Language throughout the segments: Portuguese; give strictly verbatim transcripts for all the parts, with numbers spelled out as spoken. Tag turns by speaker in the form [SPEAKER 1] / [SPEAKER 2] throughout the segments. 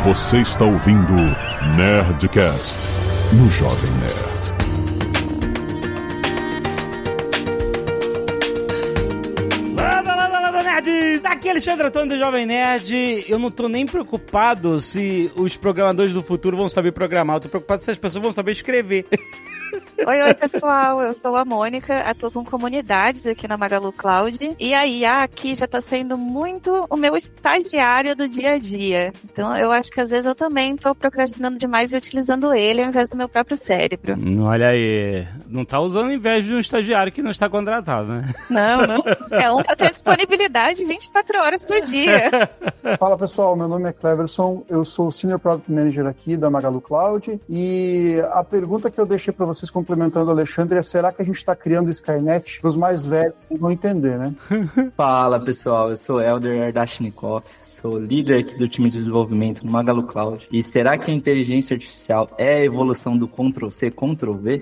[SPEAKER 1] Você está ouvindo Nerdcast no Jovem Nerd.
[SPEAKER 2] Landa, landa, landa, nerds! Aqui é Alexandre Antônio do Jovem Nerd. Eu não tô nem preocupado se os programadores do futuro vão saber programar. Eu tô preocupado se as pessoas vão saber escrever.
[SPEAKER 3] Oi, oi pessoal, eu sou a Mônica, atuo com comunidades aqui na Magalu Cloud e a I A aqui já tá sendo muito o meu estagiário do dia a dia. Então eu acho que às vezes eu também tô procrastinando demais e utilizando ele ao invés do meu próprio cérebro.
[SPEAKER 2] Olha aí, não tá usando ao invés de um estagiário que não está contratado, né?
[SPEAKER 3] Não, não. É um que eu tenho disponibilidade vinte e quatro horas por dia.
[SPEAKER 4] Fala pessoal, meu nome é Cleverson, eu sou o Senior Product Manager aqui da Magalu Cloud e a pergunta que eu deixei para vocês complementando o Alexandre é: será que a gente está criando Skynet para os mais velhos que vão entender, né?
[SPEAKER 5] Fala pessoal, eu sou Elder Ardashnikov, sou líder aqui do time de desenvolvimento no Magalu Cloud. E será que a inteligência artificial é a evolução do control C, control V?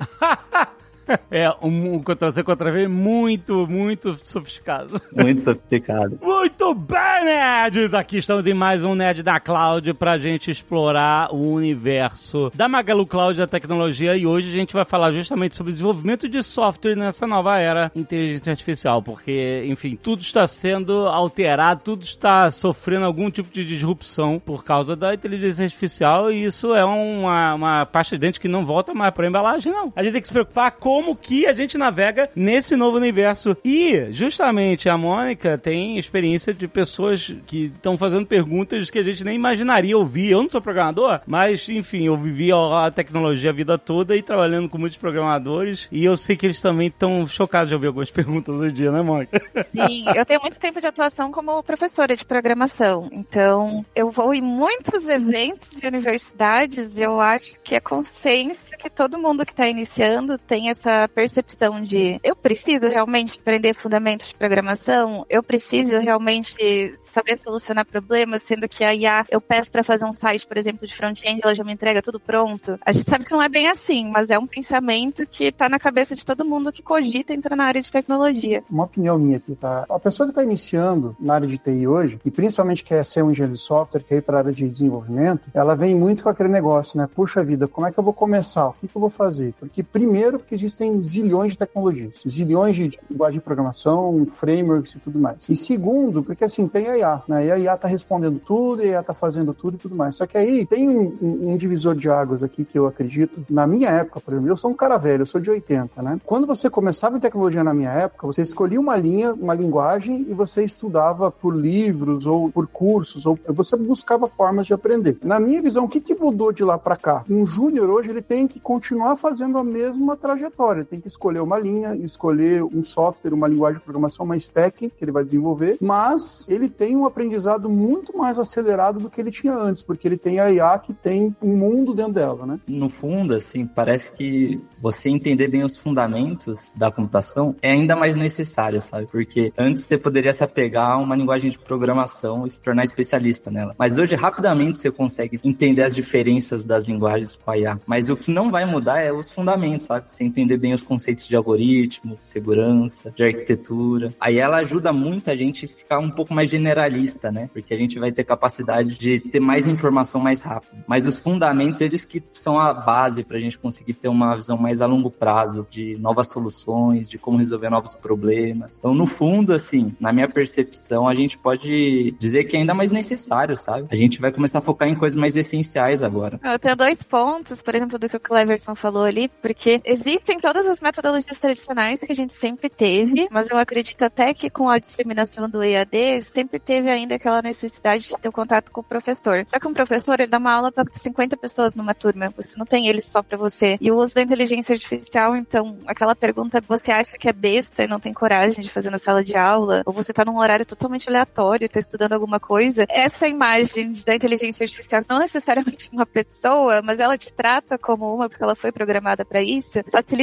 [SPEAKER 2] É, um, um Ctrl-C, Ctrl-V muito, muito sofisticado.
[SPEAKER 5] Muito sofisticado.
[SPEAKER 2] Muito bem, nerds! Aqui estamos em mais um Nerd da Cloud pra gente explorar o universo da Magalu Cloud da tecnologia, e hoje a gente vai falar justamente sobre o desenvolvimento de software nessa nova era inteligência artificial, porque, enfim, tudo está sendo alterado, tudo está sofrendo algum tipo de disrupção por causa da inteligência artificial, e isso é uma, uma pasta de dente que não volta mais pra embalagem, não. A gente tem que se preocupar com como que a gente navega nesse novo universo. E, justamente, a Mônica tem experiência de pessoas que estão fazendo perguntas que a gente nem imaginaria ouvir. Eu não sou programador, mas, enfim, eu vivi a tecnologia a vida toda e trabalhando com muitos programadores, e eu sei que eles também estão chocados de ouvir algumas perguntas hoje em dia, né, Mônica?
[SPEAKER 3] Sim, eu tenho muito tempo de atuação como professora de programação, então eu vou em muitos eventos de universidades e eu acho que é consenso que todo mundo que está iniciando tem essa essa percepção de eu preciso realmente aprender fundamentos de programação, eu preciso realmente saber solucionar problemas, sendo que a I A, eu peço para fazer um site, por exemplo, de front-end, ela já me entrega tudo pronto. A gente sabe que não é bem assim, mas é um pensamento que está na cabeça de todo mundo que cogita entrar na área de tecnologia.
[SPEAKER 4] Uma opinião minha aqui, tá? A pessoa que está iniciando na área de T I hoje, e principalmente quer ser um engenheiro de software, quer ir para a área de desenvolvimento, ela vem muito com aquele negócio, né? Puxa vida, como é que eu vou começar? O que, que eu vou fazer? Porque primeiro, porque existem zilhões de tecnologias, zilhões de linguagem de programação, frameworks e tudo mais. E segundo, porque assim, tem a I A, né? E a I A tá respondendo tudo, e a I A tá fazendo tudo e tudo mais. Só que aí tem um, um, um divisor de águas aqui que eu acredito. Na minha época, por exemplo, eu sou um cara velho, eu sou de oitenta, né? Quando você começava em tecnologia na minha época, você escolhia uma linha, uma linguagem e você estudava por livros ou por cursos, ou você buscava formas de aprender. Na minha visão, o que que mudou de lá pra cá? Um júnior hoje, ele tem que continuar fazendo a mesma trajetória. Tem que escolher uma linha, escolher um software, uma linguagem de programação, uma stack que ele vai desenvolver, mas ele tem um aprendizado muito mais acelerado do que ele tinha antes, porque ele tem a I A que tem um mundo dentro dela, né?
[SPEAKER 5] No fundo, assim, parece que você entender bem os fundamentos da computação é ainda mais necessário, sabe? Porque antes você poderia se apegar a uma linguagem de programação e se tornar especialista nela. Mas hoje, rapidamente, você consegue entender as diferenças das linguagens com a I A. Mas o que não vai mudar é os fundamentos, sabe? Você entender bem os conceitos de algoritmo, de segurança, de arquitetura. Aí ela ajuda muito a gente a ficar um pouco mais generalista, né? Porque a gente vai ter capacidade de ter mais informação mais rápido. Mas os fundamentos, eles que são a base pra gente conseguir ter uma visão mais a longo prazo de novas soluções, de como resolver novos problemas. Então, no fundo, assim, na minha percepção, a gente pode dizer que é ainda mais necessário, sabe? A gente vai começar a focar em coisas mais essenciais agora.
[SPEAKER 3] Eu tenho dois pontos, por exemplo, do que o Cleverson falou ali, porque existem todas as metodologias tradicionais que a gente sempre teve, mas eu acredito até que com a disseminação do E A D, sempre teve ainda aquela necessidade de ter um contato com o professor. Só que um professor, ele dá uma aula para cinquenta pessoas numa turma, você não tem ele só para você. E o uso da inteligência artificial, então, aquela pergunta, você acha que é besta e não tem coragem de fazer na sala de aula, ou você tá num horário totalmente aleatório e tá estudando alguma coisa, essa imagem da inteligência artificial, não necessariamente uma pessoa, mas ela te trata como uma, porque ela foi programada para isso, facilita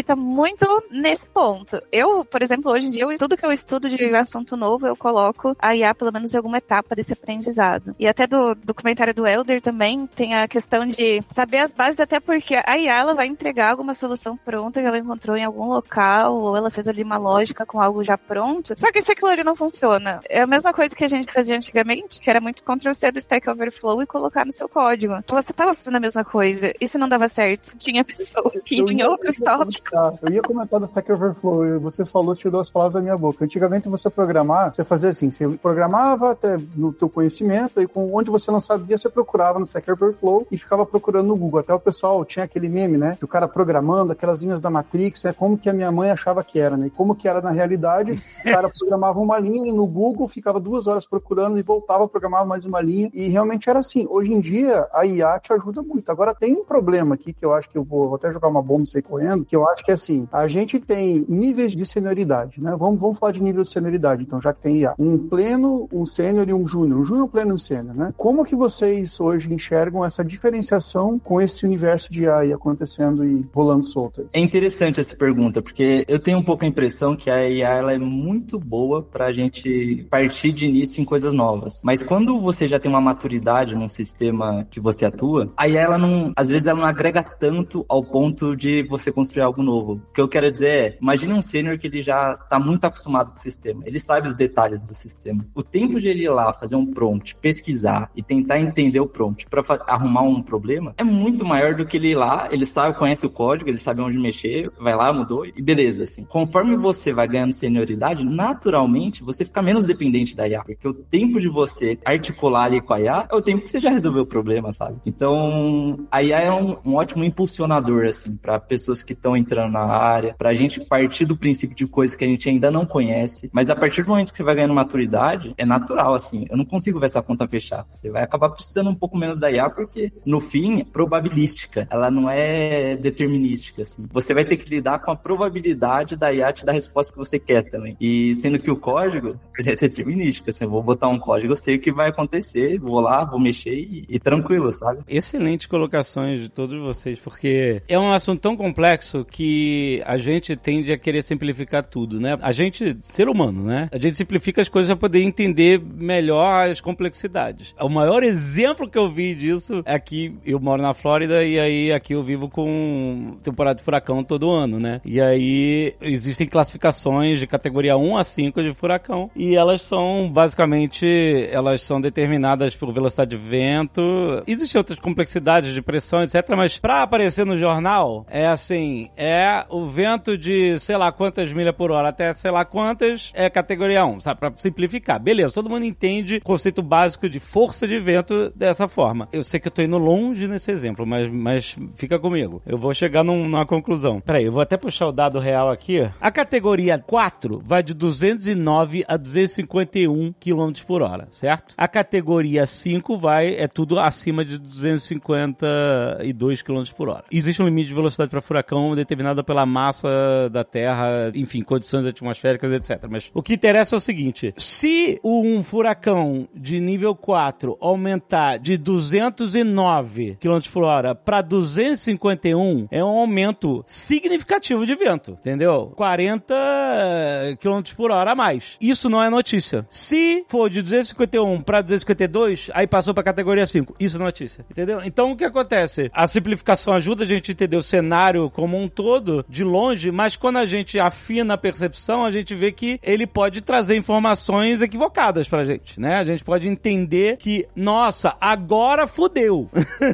[SPEAKER 3] facilita muito nesse ponto. Eu, por exemplo, hoje em dia, eu, tudo que eu estudo de assunto novo, eu coloco a I A pelo menos em alguma etapa desse aprendizado. E até do documentário do Elder também tem a questão de saber as bases, até porque a I A ela vai entregar alguma solução pronta que ela encontrou em algum local, ou ela fez ali uma lógica com algo já pronto. Só que se aquilo ali não funciona, é a mesma coisa que a gente fazia antigamente, que era muito control C do Stack Overflow e colocar no seu código. Você estava fazendo a mesma coisa, e se não dava certo, tinha pessoas que iam em outros tópicos.
[SPEAKER 4] Eu ia comentar do Stack Overflow, você falou, tirou as palavras da minha boca. Antigamente você programar, você fazia assim, você programava até no teu conhecimento, e com onde você não sabia, você procurava no Stack Overflow e ficava procurando no Google. Até o pessoal tinha aquele meme, né, do cara programando aquelas linhas da Matrix, né, como que a minha mãe achava que era, né, e como que era na realidade. O cara programava uma linha e no Google ficava duas horas procurando e voltava a programar mais uma linha, e realmente era assim. Hoje em dia, a I A te ajuda muito. Agora, tem um problema aqui que eu acho que eu vou, vou até jogar uma bomba e sair correndo, que eu acho que é assim, a gente tem níveis de senioridade, né? Vamos, vamos falar de nível de senioridade, então, já que tem I A. Um pleno, um sênior e um júnior. Um júnior, um pleno e um sênior, né? Como que vocês hoje enxergam essa diferenciação com esse universo de A I acontecendo e rolando solto?
[SPEAKER 5] É interessante essa pergunta, porque eu tenho um pouco a impressão que a I A ela é muito boa pra gente partir de início em coisas novas. Mas quando você já tem uma maturidade num sistema que você atua, a I A, ela não, às vezes ela não agrega tanto ao ponto de você construir algo novo. O que eu quero dizer é, imagine um sênior que ele já tá muito acostumado com o sistema. Ele sabe os detalhes do sistema. O tempo de ele ir lá fazer um prompt, pesquisar e tentar entender o prompt pra arrumar um problema é muito maior do que ele ir lá, ele sabe, conhece o código, ele sabe onde mexer, vai lá, mudou e beleza, assim. Conforme você vai ganhando senioridade, naturalmente você fica menos dependente da I A, porque o tempo de você articular ali com a I A é o tempo que você já resolveu o problema, sabe? Então, a I A é um, um ótimo impulsionador, assim, para pessoas que estão entrando na área, pra gente partir do princípio de coisas que a gente ainda não conhece, mas a partir do momento que você vai ganhando maturidade, é natural, assim, eu não consigo ver essa conta fechar. Você vai acabar precisando um pouco menos da I A, porque, no fim, é probabilística, ela não é determinística, assim. Você vai ter que lidar com a probabilidade da I A te dar a resposta que você quer também. E sendo que o código, ele é determinístico, assim, eu vou botar um código, eu sei o que vai acontecer, vou lá, vou mexer e, e tranquilo, sabe?
[SPEAKER 2] Excelentes colocações de todos vocês, porque é um assunto tão complexo que a gente tende a querer simplificar tudo, né? A gente, ser humano, né? A gente simplifica as coisas para poder entender melhor as complexidades. O maior exemplo que eu vi disso é que eu moro na Flórida e aí aqui eu vivo com temporada de furacão todo ano, né? E aí existem classificações de categoria um a cinco de furacão e elas são basicamente, elas são determinadas por velocidade de vento. Existem outras complexidades de pressão, etcétera. Mas pra aparecer no jornal, é assim, é o vento de sei lá quantas milhas por hora até sei lá quantas é categoria um, sabe? Pra simplificar. Beleza, todo mundo entende o conceito básico de força de vento dessa forma. Eu sei que eu tô indo longe nesse exemplo, mas, mas fica comigo. Eu vou chegar num, numa conclusão. Peraí, eu vou até puxar o dado real aqui. A categoria quatro vai de duzentos e nove a duzentos e cinquenta e um quilômetros por hora, certo? A categoria cinco vai, é tudo acima de duzentos e cinquenta e dois quilômetros por hora. Existe um limite de velocidade para furacão determinado pela massa da Terra, enfim, condições atmosféricas, etcétera. Mas o que interessa é o seguinte, se um furacão de nível quatro aumentar de duzentos e nove quilômetros por hora para duzentos e cinquenta e um, é um aumento significativo de vento, entendeu? quarenta quilômetros por hora a mais. Isso não é notícia. Se for de duzentos e cinquenta e um para duzentos e cinquenta e dois, aí passou para categoria cinco. Isso é notícia, entendeu? Então o que acontece? A simplificação ajuda a gente a entender o cenário como um todo, de longe, mas quando a gente afina a percepção, a gente vê que ele pode trazer informações equivocadas pra gente, né? A gente pode entender que, nossa, agora fudeu.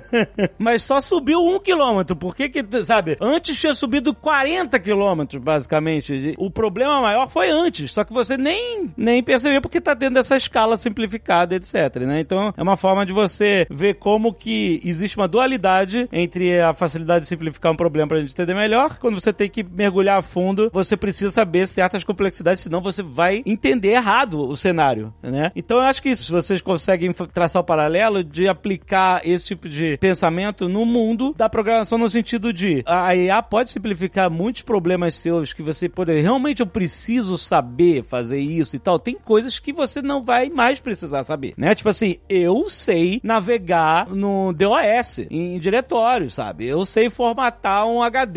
[SPEAKER 2] Mas só subiu um quilômetro. Por que que, sabe? Antes tinha subido quarenta quilômetros, basicamente. O problema maior foi antes, só que você nem, nem percebeu porque tá tendo essa escala simplificada, etcétera, né? Então, é uma forma de você ver como que existe uma dualidade entre a facilidade de simplificar um problema pra gente entender melhor. Quando você tem que mergulhar a fundo, você precisa saber certas complexidades, senão você vai entender errado o cenário, né? Então, eu acho que isso, vocês conseguem traçar o paralelo de aplicar esse tipo de pensamento no mundo da programação, no sentido de a I A pode simplificar muitos problemas seus que você pode, realmente eu preciso saber fazer isso e tal. Tem coisas que você não vai mais precisar saber, né? Tipo assim, eu sei navegar no D O S, em diretório, sabe? Eu sei formatar um H D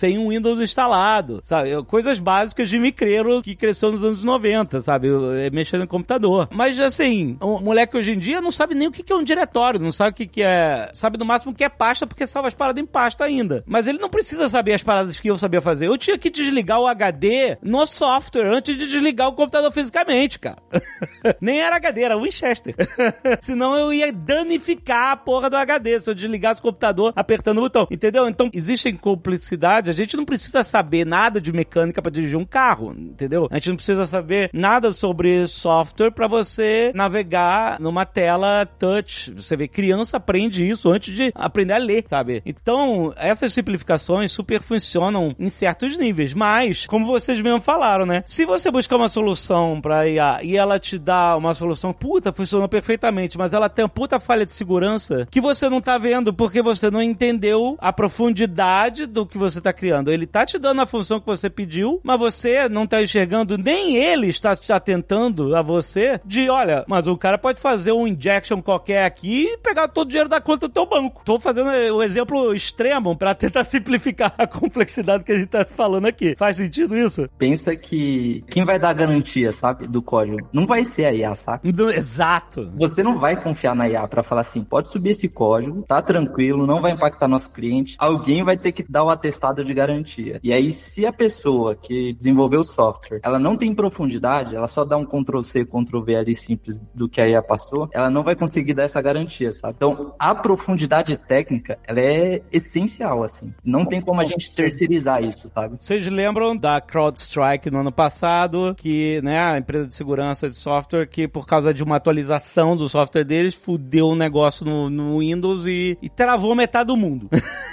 [SPEAKER 2] sem um Windows instalado, sabe? Coisas básicas de micreiro que cresceu nos anos noventa, sabe? Mexendo no computador. Mas, assim, o moleque hoje em dia não sabe nem o que é um diretório, não sabe o que é... Sabe no máximo o que é pasta, porque salva as paradas em pasta ainda. Mas ele não precisa saber as paradas que eu sabia fazer. Eu tinha que desligar o H D no software antes de desligar o computador fisicamente, cara. Nem era H D, era Winchester. Senão eu ia danificar a porra do H D se eu desligasse o computador apertando o botão, entendeu? Então, existem complicidades, a gente não precisa saber nada de mecânica pra dirigir um carro, entendeu? A gente não precisa saber nada sobre software pra você navegar numa tela touch. Você vê, criança aprende isso antes de aprender a ler, sabe? Então, essas simplificações super funcionam em certos níveis, mas, como vocês mesmo falaram, né? Se você buscar uma solução pra I A e ela te dá uma solução, puta, funcionou perfeitamente, mas ela tem uma puta falha de segurança que você não tá vendo porque você não entendeu a profundidade do que você tá criando. Ele tá te dando a função que você pediu, mas você não tá enxergando, nem ele está te atentando a você de, olha, mas o cara pode fazer um injection qualquer aqui e pegar todo o dinheiro da conta do teu banco. Tô fazendo o exemplo extremo pra tentar simplificar a complexidade que a gente tá falando aqui. Faz sentido isso?
[SPEAKER 5] Pensa que quem vai dar a garantia, sabe, do código? Não vai ser a I A, sabe?
[SPEAKER 2] Do, exato.
[SPEAKER 5] Você não vai confiar na I A pra falar assim, pode subir esse código, tá tranquilo, não vai impactar nosso cliente. Alguém vai ter que dar o atestado de garantia. E aí, se a pessoa que desenvolveu o software, ela não tem profundidade, ela só dá um control C, control V ali simples do que a I A passou, ela não vai conseguir dar essa garantia, sabe? Então, a profundidade técnica, ela é essencial, assim. Não tem como a gente terceirizar isso, sabe?
[SPEAKER 2] Vocês lembram da CrowdStrike no ano passado, que, né, a empresa de segurança de software, que por causa de uma atualização do software deles, fudeu um negócio no, no Windows e, e travou metade do mundo.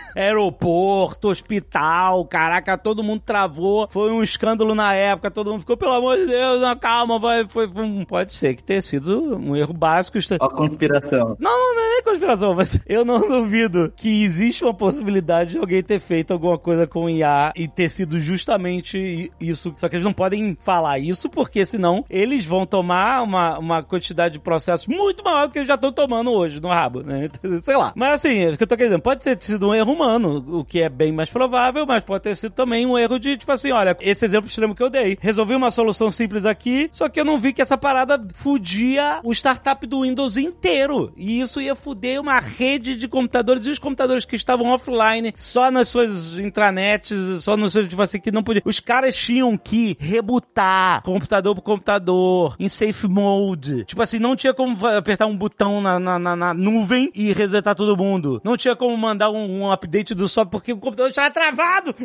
[SPEAKER 2] Aeroporto, hospital, caraca, todo mundo travou, foi um escândalo na época, todo mundo ficou, pelo amor de Deus, não, calma, vai, foi, foi, pode ser que tenha sido um erro básico.
[SPEAKER 5] A conspiração.
[SPEAKER 2] Não, não é conspiração, mas eu não duvido que existe uma possibilidade de alguém ter feito alguma coisa com I A e ter sido justamente isso, só que eles não podem falar isso, porque senão eles vão tomar uma, uma quantidade de processos muito maior do que eles já estão tomando hoje no rabo, né, sei lá. Mas assim, o que eu tô querendo dizer, pode ter sido um erro humano, o que é bem mais provável, mas pode ter sido também um erro de, tipo assim, olha, esse exemplo extremo que eu dei, resolvi uma solução simples aqui, só que eu não vi que essa parada fudia o startup do Windows inteiro, e isso ia fuder uma rede de computadores, e os computadores que estavam offline, só nas suas intranets, só nos seus, tipo assim, que não podia, os caras tinham que rebutar computador por computador, em safe mode, tipo assim, não tinha como apertar um botão na, na, na, na nuvem e resetar todo mundo, não tinha como mandar um, um update do software porque o computador estava travado.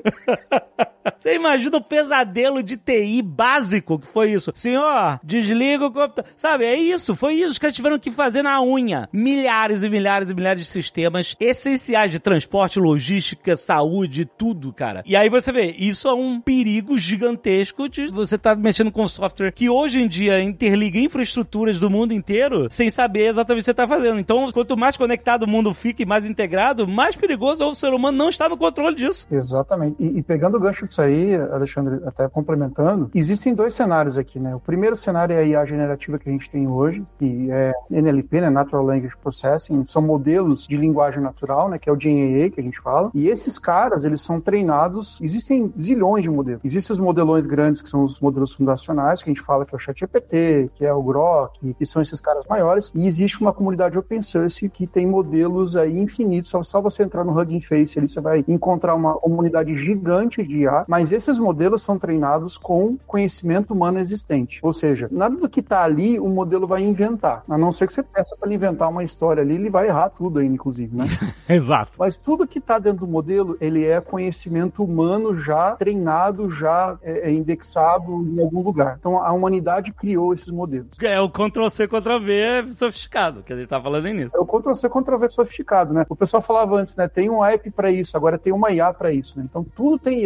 [SPEAKER 2] Você imagina o pesadelo de T I básico que foi isso. Senhor, desliga o computador. Sabe, é isso, foi isso. Os caras tiveram que fazer na unha. Milhares e milhares e milhares de sistemas essenciais de transporte, logística, saúde, tudo, cara. E aí você vê, isso é um perigo gigantesco de você estar tá mexendo com software que hoje em dia interliga infraestruturas do mundo inteiro sem saber exatamente o que você está fazendo. Então, quanto mais conectado o mundo fica e mais integrado, mais perigoso é o ser humano não está no controle disso.
[SPEAKER 4] Exatamente. E, e pegando o gancho disso aí, Alexandre, até complementando, existem dois cenários aqui, né? O primeiro cenário é a I A generativa que a gente tem hoje, que é N L P, né? Natural Language Processing, são modelos de linguagem natural, né? Que é o Gen A I que a gente fala. E esses caras, eles são treinados, existem zilhões de modelos. Existem os modelões grandes, que são os modelos fundacionais, que a gente fala que é o ChatGPT, que é o Grok, que são esses caras maiores. E existe uma comunidade open source que tem modelos aí infinitos, só, só você entrar no Hugging Face ali, você vai encontrar uma comunidade gigante de I A, mas esses modelos são treinados com conhecimento humano existente. Ou seja, nada do que está ali, o modelo vai inventar. A não ser que você peça para ele inventar uma história ali, ele vai errar tudo aí, inclusive, né?
[SPEAKER 2] Exato.
[SPEAKER 4] Mas tudo que está dentro do modelo, ele é conhecimento humano já treinado, já é, é indexado em algum lugar. Então, a humanidade criou esses modelos.
[SPEAKER 2] É o control C, control V sofisticado, que a gente tá falando nisso.
[SPEAKER 4] É o control C, control V sofisticado, né? O pessoal falava antes, né? Tem um app para isso, agora tem uma I A para isso, né? Então, tudo tem I A.
[SPEAKER 2] É.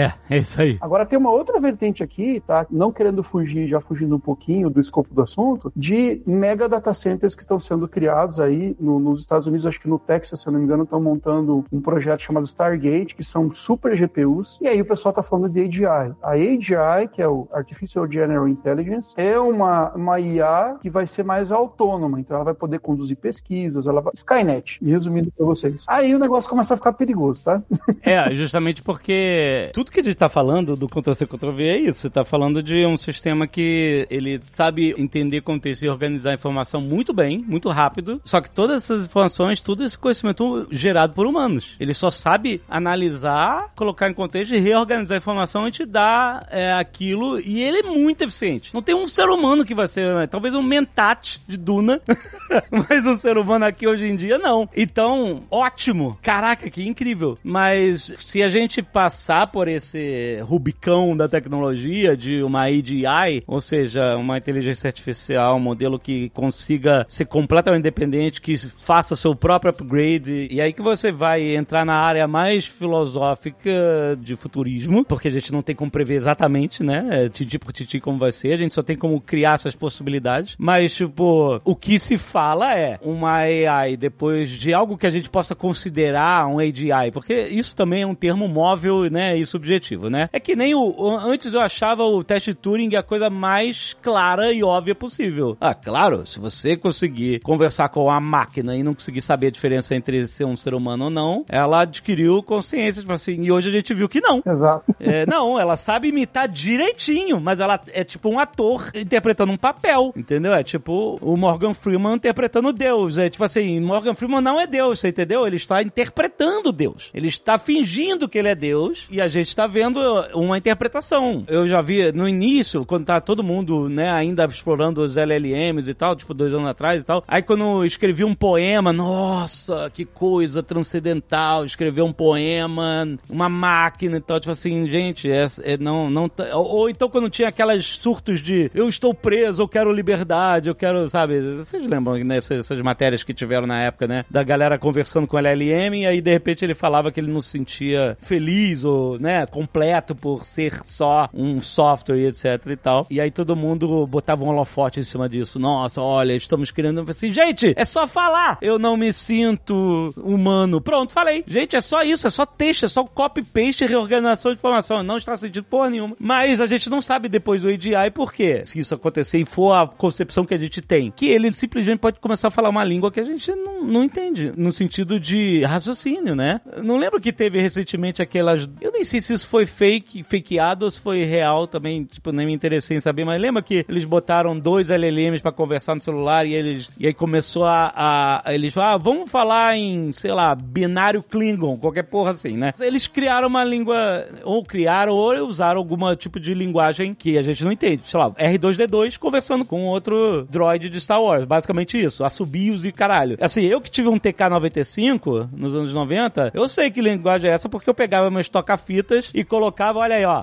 [SPEAKER 2] É, é isso aí.
[SPEAKER 4] Agora tem uma outra vertente aqui, tá? Não querendo fugir, já fugindo um pouquinho do escopo do assunto, de mega data centers que estão sendo criados aí no, nos Estados Unidos, acho que no Texas, se eu não me engano, estão montando um projeto chamado Stargate, que são super G P Us, e aí o pessoal tá falando de A G I. A A G I, que é o Artificial General Intelligence, é uma, uma I A que vai ser mais autônoma, então ela vai poder conduzir pesquisas, ela vai... Skynet, resumindo pra vocês. Aí o negócio começa a ficar perigoso, tá?
[SPEAKER 2] É, justamente porque tudo que a gente tá falando do Ctrl-C, Ctrl-V é isso. Você tá falando de um sistema que ele sabe entender contexto e organizar a informação muito bem, muito rápido, só que todas essas informações, todo esse conhecimento gerado por humanos. Ele só sabe analisar, colocar em contexto e reorganizar a informação e te dar é, aquilo, e ele é muito eficiente. Não tem um ser humano que vai ser, talvez um Mentat de Duna, mas um ser humano aqui hoje em dia, não. Então, ótimo. Caraca, que incrível. Mas se a gente passar por esse Rubicão da tecnologia de uma A G I, ou seja, uma inteligência artificial, um modelo que consiga ser completamente independente, que faça seu próprio upgrade, e aí que você vai entrar na área mais filosófica de futurismo, porque a gente não tem como prever exatamente, né, titi por titi como vai ser, a gente só tem como criar essas possibilidades, mas, tipo, o que se fala é uma A I depois de algo que a gente possa considerar um A G I, porque isso também é um termo móvel, né, e subjetivo, né? É que nem o, o antes eu achava o teste Turing a coisa mais clara e óbvia possível. Ah, claro, se você conseguir conversar com a máquina e não conseguir saber a diferença entre ser um ser humano ou não, ela adquiriu consciência, tipo assim, e hoje a gente viu que não.
[SPEAKER 4] Exato.
[SPEAKER 2] É, não, ela sabe imitar direitinho, mas ela é tipo um ator interpretando um papel, entendeu? É tipo o Morgan Freeman interpretando Deus. É tipo assim, Morgan Freeman não é Deus, você entendeu? Ele está interpretando Deus. Ele está fingindo que ele é Deus e a gente está vendo uma interpretação. Eu já vi no início, quando tá todo mundo, né, ainda explorando os L L Ms e tal, tipo dois anos atrás e tal, aí quando eu escrevi um poema, nossa, que coisa transcendental, escrever um poema, uma máquina e tal, tipo assim, gente, é, é não, não, ou, ou então quando tinha aquelas surtos de eu estou preso, eu quero liberdade, eu quero, sabe, vocês lembram, né, essas, essas matérias que tiveram na época, né, da galera conversando com o L L M e aí de repente ele falava que ele não se sentia feliz ou, né, completo por ser só um software e etc e tal, e aí todo mundo botava um holofote em cima disso, nossa, olha, estamos criando, assim, gente, é só falar, eu não me sinto humano, pronto, falei, gente, é só isso, é só texto, é só copy-paste e reorganização de informação, não está sentindo porra nenhuma, mas a gente não sabe depois do A G I por quê, se isso acontecer e for a concepção que a gente tem, que ele simplesmente pode começar a falar uma língua que a gente não, não entende, no sentido de raciocínio, né? Não lembro que teve recentemente aquelas, eu nem sei se isso foi fake, fakeado ou se foi real também, tipo, nem me interessei em saber, mas lembra que eles botaram dois L L Ms pra conversar no celular e eles, e aí começou a, a, a eles, ah, vamos falar em, sei lá, binário Klingon, qualquer porra assim, né? Eles criaram uma língua, ou criaram, ou usaram algum tipo de linguagem que a gente não entende, sei lá, R dois D dois conversando com outro droid de Star Wars, basicamente isso, assobios e caralho. Assim, eu que tive um T K noventa e cinco nos anos noventa, eu sei que linguagem é essa porque eu pegava meus toca-fitas e colocava, olha aí, ó.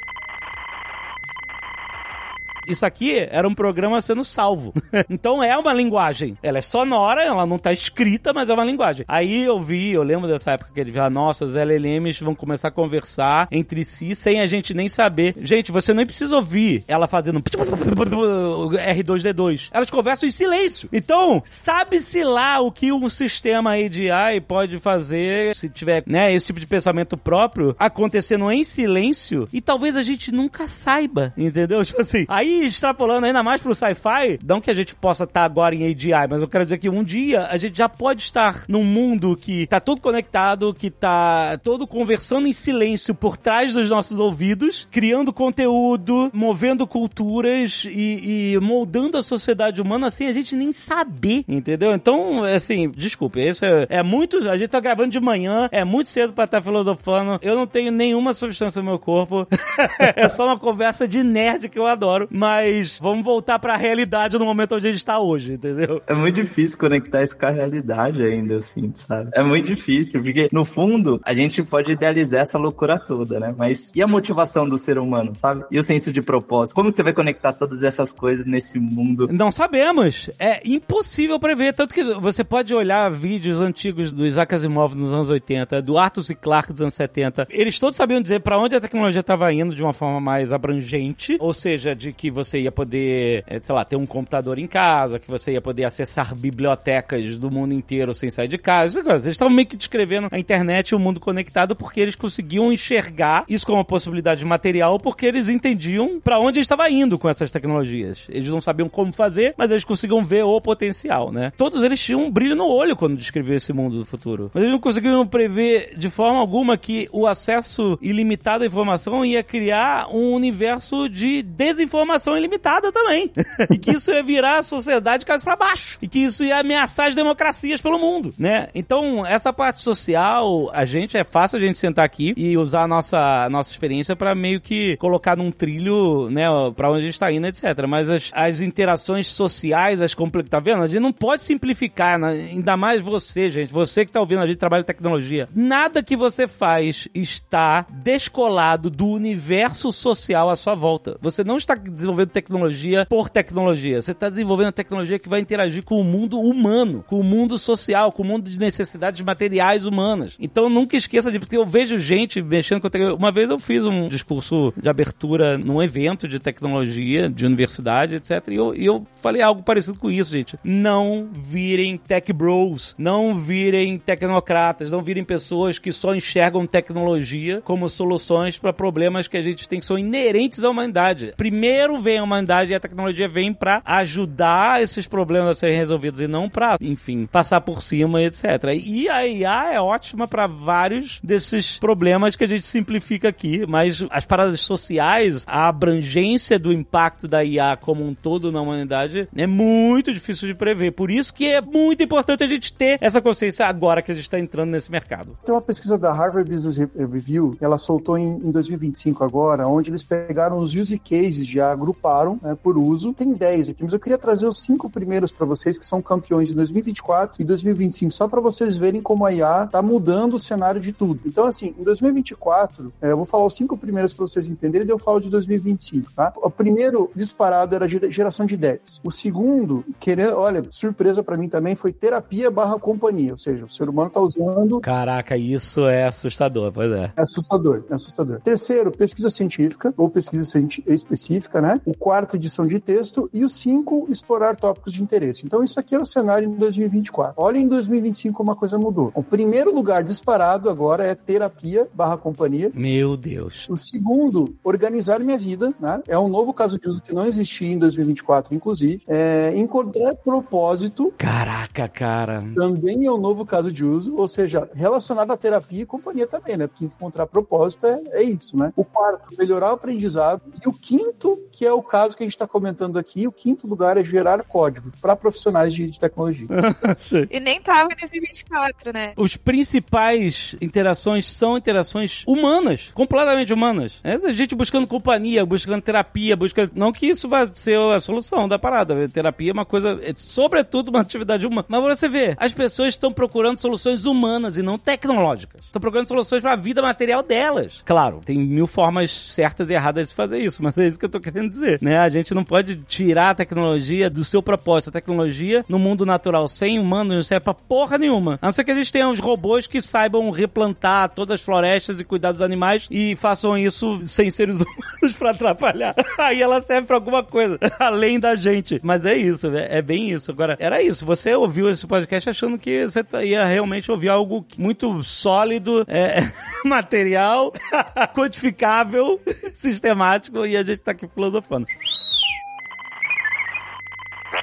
[SPEAKER 2] Isso aqui era um programa sendo salvo. Então é uma linguagem. Ela é sonora, ela não tá escrita, mas é uma linguagem. Aí eu vi, eu lembro dessa época que ele viu, nossa, os L L Ms vão começar a conversar entre si sem a gente nem saber. Gente, você nem precisa ouvir ela fazendo R dois D dois. Elas conversam em silêncio. Então, sabe-se lá o que um sistema A G I pode fazer se tiver, né, esse tipo de pensamento próprio acontecendo em silêncio e talvez a gente nunca saiba, entendeu? Tipo assim, aí extrapolando ainda mais pro sci-fi, não que a gente possa estar agora em A G I, mas eu quero dizer que um dia a gente já pode estar num mundo que tá todo conectado, que tá todo conversando em silêncio por trás dos nossos ouvidos, criando conteúdo, movendo culturas e, e moldando a sociedade humana sem a gente nem saber, entendeu? Então, assim, desculpe, isso é, é muito, a gente tá gravando de manhã, é muito cedo pra estar filosofando, eu não tenho nenhuma substância no meu corpo, é só uma conversa de nerd que eu adoro, mas Mas vamos voltar pra realidade no momento onde a gente tá hoje, entendeu?
[SPEAKER 5] É muito difícil conectar isso com a realidade ainda, assim, sabe? É muito difícil, porque no fundo a gente pode idealizar essa loucura toda, né? Mas e a motivação do ser humano, sabe? E o senso de propósito? Como que você vai conectar todas essas coisas nesse mundo?
[SPEAKER 2] Não sabemos. É impossível prever. Tanto que você pode olhar vídeos antigos do Isaac Asimov nos anos oitenta, do Arthur C. Clarke dos anos setenta. Eles todos sabiam dizer pra onde a tecnologia estava indo de uma forma mais abrangente, ou seja, de que você ia poder, sei lá, ter um computador em casa, que você ia poder acessar bibliotecas do mundo inteiro sem sair de casa. Eles estavam meio que descrevendo a internet e o mundo conectado porque eles conseguiam enxergar isso como uma possibilidade material, porque eles entendiam pra onde estava indo com essas tecnologias. Eles não sabiam como fazer, mas eles conseguiam ver o potencial, né? Todos eles tinham um brilho no olho quando descreviam esse mundo do futuro. Mas eles não conseguiam prever de forma alguma que o acesso ilimitado à informação ia criar um universo de desinformação ilimitada também. E que isso ia virar a sociedade caso pra baixo. E que isso ia ameaçar as democracias pelo mundo, né? Então, essa parte social, a gente, é fácil a gente sentar aqui e usar a nossa, a nossa experiência pra meio que colocar num trilho, né, pra onde a gente tá indo, etcétera. Mas as, as interações sociais, as complexas, tá vendo? A gente não pode simplificar, né? Ainda mais você, gente, você que tá ouvindo a gente trabalha em tecnologia. Nada que você faz está descolado do universo social à sua volta. Você não está desenvolvendo tecnologia por tecnologia. Você está desenvolvendo a tecnologia que vai interagir com o mundo humano, com o mundo social, com o mundo de necessidades materiais humanas. Então nunca esqueça de... Porque eu vejo gente mexendo com tecnologia. Uma vez eu fiz um discurso de abertura num evento de tecnologia, de universidade, etcétera. E eu, e eu falei algo parecido com isso, gente. Não virem tech bros, não virem tecnocratas, não virem pessoas que só enxergam tecnologia como soluções para problemas que a gente tem que são inerentes à humanidade. Primeiro vem a humanidade e a tecnologia vem para ajudar esses problemas a serem resolvidos e não para, enfim, passar por cima, etcétera. E a I A é ótima para vários desses problemas que a gente simplifica aqui, mas as paradas sociais, a abrangência do impacto da I A como um todo na humanidade é muito difícil de prever. Por isso que é muito importante a gente ter essa consciência agora que a gente está entrando nesse mercado.
[SPEAKER 4] Tem uma pesquisa da Harvard Business Review, ela soltou em, em dois mil e vinte e cinco agora, onde eles pegaram os use cases, já agruparam, né, por uso. Tem dez aqui, mas eu queria trazer os cinco primeiros para vocês, que são campeões em dois mil e vinte e quatro e dois mil e vinte e cinco, só para vocês verem como a I A tá mudando o cenário de tudo. Então, assim, em dois mil e vinte e quatro, é, eu vou falar os cinco primeiros para vocês entenderem, e eu falo de dois mil e vinte e cinco, tá? O primeiro disparado era geração de devs. O segundo, querendo, olha, surpresa para mim também, foi terapia barra companhia, ou seja, o ser humano tá usando...
[SPEAKER 2] Caraca, isso é assustador, pois é.
[SPEAKER 4] É assustador, é assustador. Terceiro, pesquisa científica, ou pesquisa específica, né? O quarto, edição de texto. E o cinco, explorar tópicos de interesse. Então, isso aqui é o cenário em dois mil e vinte e quatro. Olha, em dois mil e vinte e cinco como a coisa mudou. O primeiro lugar disparado agora é terapia barra companhia.
[SPEAKER 2] Meu Deus.
[SPEAKER 4] O segundo, organizar minha vida, né? É um novo caso de uso que não existia em dois mil e vinte e quatro, inclusive. É encontrar propósito.
[SPEAKER 2] Caraca, cara.
[SPEAKER 4] Também é um novo caso de uso, ou seja, relacionado à terapia e companhia também, né? Porque encontrar propósito é, é isso, né? O quarto, melhorar o aprendizado. E o quinto, que é o caso que a gente está comentando aqui, o quinto lugar é gerar código para profissionais de, de tecnologia.
[SPEAKER 3] E nem tava em dois mil e vinte e quatro, né?
[SPEAKER 2] Os principais interações são interações humanas, completamente humanas. É a gente buscando companhia, buscando terapia, buscando... Não que isso vai ser a solução da parada. A terapia é uma coisa, é, sobretudo, uma atividade humana. Mas você vê, as pessoas estão procurando soluções humanas e não tecnológicas. Estão procurando soluções para a vida material delas. Claro, tem mil formas certas e erradas de fazer isso, mas é isso que eu tô querendo dizer, né? A gente não pode tirar a tecnologia do seu propósito. A tecnologia, no mundo natural, sem humanos, não serve pra porra nenhuma. A não ser que a gente tenha uns robôs que saibam replantar todas as florestas e cuidar dos animais e façam isso sem seres humanos pra atrapalhar. Aí ela serve pra alguma coisa, além da gente. Mas é isso, é, é bem isso. Agora, era isso. Você ouviu esse podcast achando que você ia realmente ouvir algo muito sólido, é, material, quantificável, sistemático, e a gente tá aqui filosofando.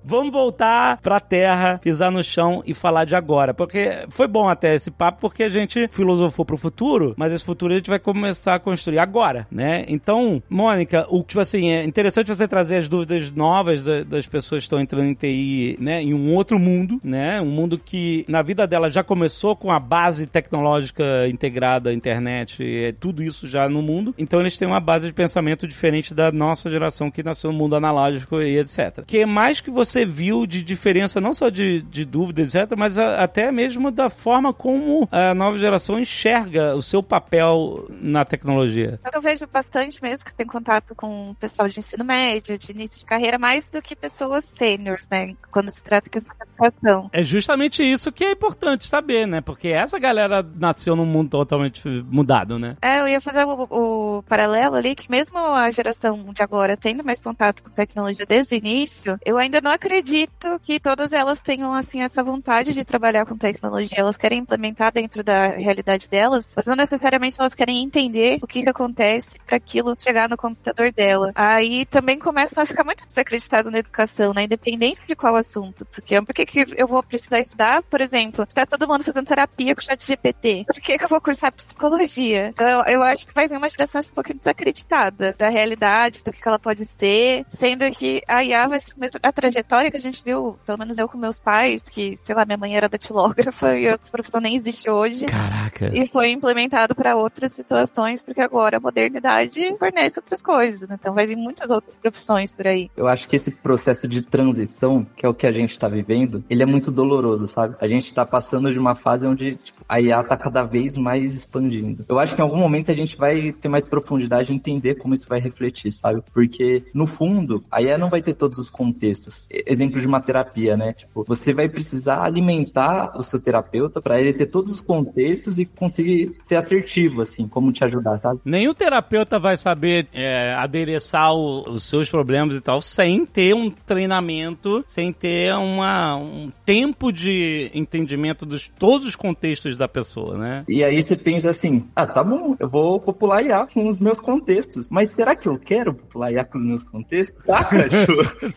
[SPEAKER 2] vamos voltar pra terra, pisar no chão e falar de agora. Porque foi bom até esse papo, porque a gente filosofou pro futuro, mas esse futuro a gente vai começar a construir agora, né? Então, Mônica, o tipo assim, é interessante você trazer as dúvidas novas da, das pessoas que estão entrando em T I, né? Em um outro mundo, né? Um mundo que na vida dela já começou com a base tecnológica integrada, internet, é, tudo isso já no mundo. Então eles têm uma base de pensamento diferente da nossa geração que nasceu no mundo analógico e etcétera. O que mais que você viu de diferença, não só de, de dúvidas, etcétera, mas a, até mesmo da forma como a nova geração enxerga o seu papel na tecnologia?
[SPEAKER 3] Eu vejo bastante mesmo que tem contato com o pessoal de ensino médio, de início de carreira, mais do que pessoas sêniores, né? Quando se trata de educação.
[SPEAKER 2] É justamente isso que é importante saber, né? Porque essa galera nasceu num mundo totalmente mudado, né?
[SPEAKER 3] É, eu ia fazer o, o paralelo ali, que mesmo a geração de agora tendo mais contato com tecnologia desde o início, eu ainda não acredito que todas elas tenham, assim, essa vontade de trabalhar com tecnologia. Elas querem implementar dentro da realidade delas, mas não necessariamente elas querem entender o que que acontece para aquilo chegar no computador dela. Aí também começam a ficar muito desacreditado na educação, né? Independente de qual assunto. Porque por que que eu vou precisar estudar, por exemplo, se tá todo mundo fazendo terapia com o chat G P T, por que que eu vou cursar psicologia? Então eu, eu acho que vai vir uma geração um pouquinho desacreditada da realidade, do que ela pode ser, sendo que a I A vai ser a trajetória que a gente viu, pelo menos eu com meus pais, que, sei lá, minha mãe era datilógrafa e essa profissão nem existe hoje.
[SPEAKER 2] Caraca.
[SPEAKER 3] E foi implementado para outras situações, porque agora a modernidade fornece outras coisas, então vai vir muitas outras profissões por aí.
[SPEAKER 5] Eu acho que esse processo de transição, que é o que a gente tá vivendo, ele é muito doloroso, sabe? A gente tá passando de uma fase onde, tipo, a I A tá cada vez mais expandindo. Eu acho que em algum momento a gente vai ter mais profundidade e entender como isso vai refletir, sabe? Porque, no fundo, a I A não vai ter todos os contextos. Exemplo de uma terapia, né? Tipo, você vai precisar alimentar o seu terapeuta pra ele ter todos os contextos e conseguir ser assertivo, assim, como te ajudar, sabe?
[SPEAKER 2] Nenhum terapeuta vai saber é, adereçar o, os seus problemas e tal sem ter um treinamento, sem ter uma, um tempo de entendimento de todos os contextos da pessoa, né?
[SPEAKER 5] E aí você pensa assim, ah, tá bom, eu vou popular I A com os meus contextos, mas será que eu quero popular I A com os meus contextos? Saca, tipo?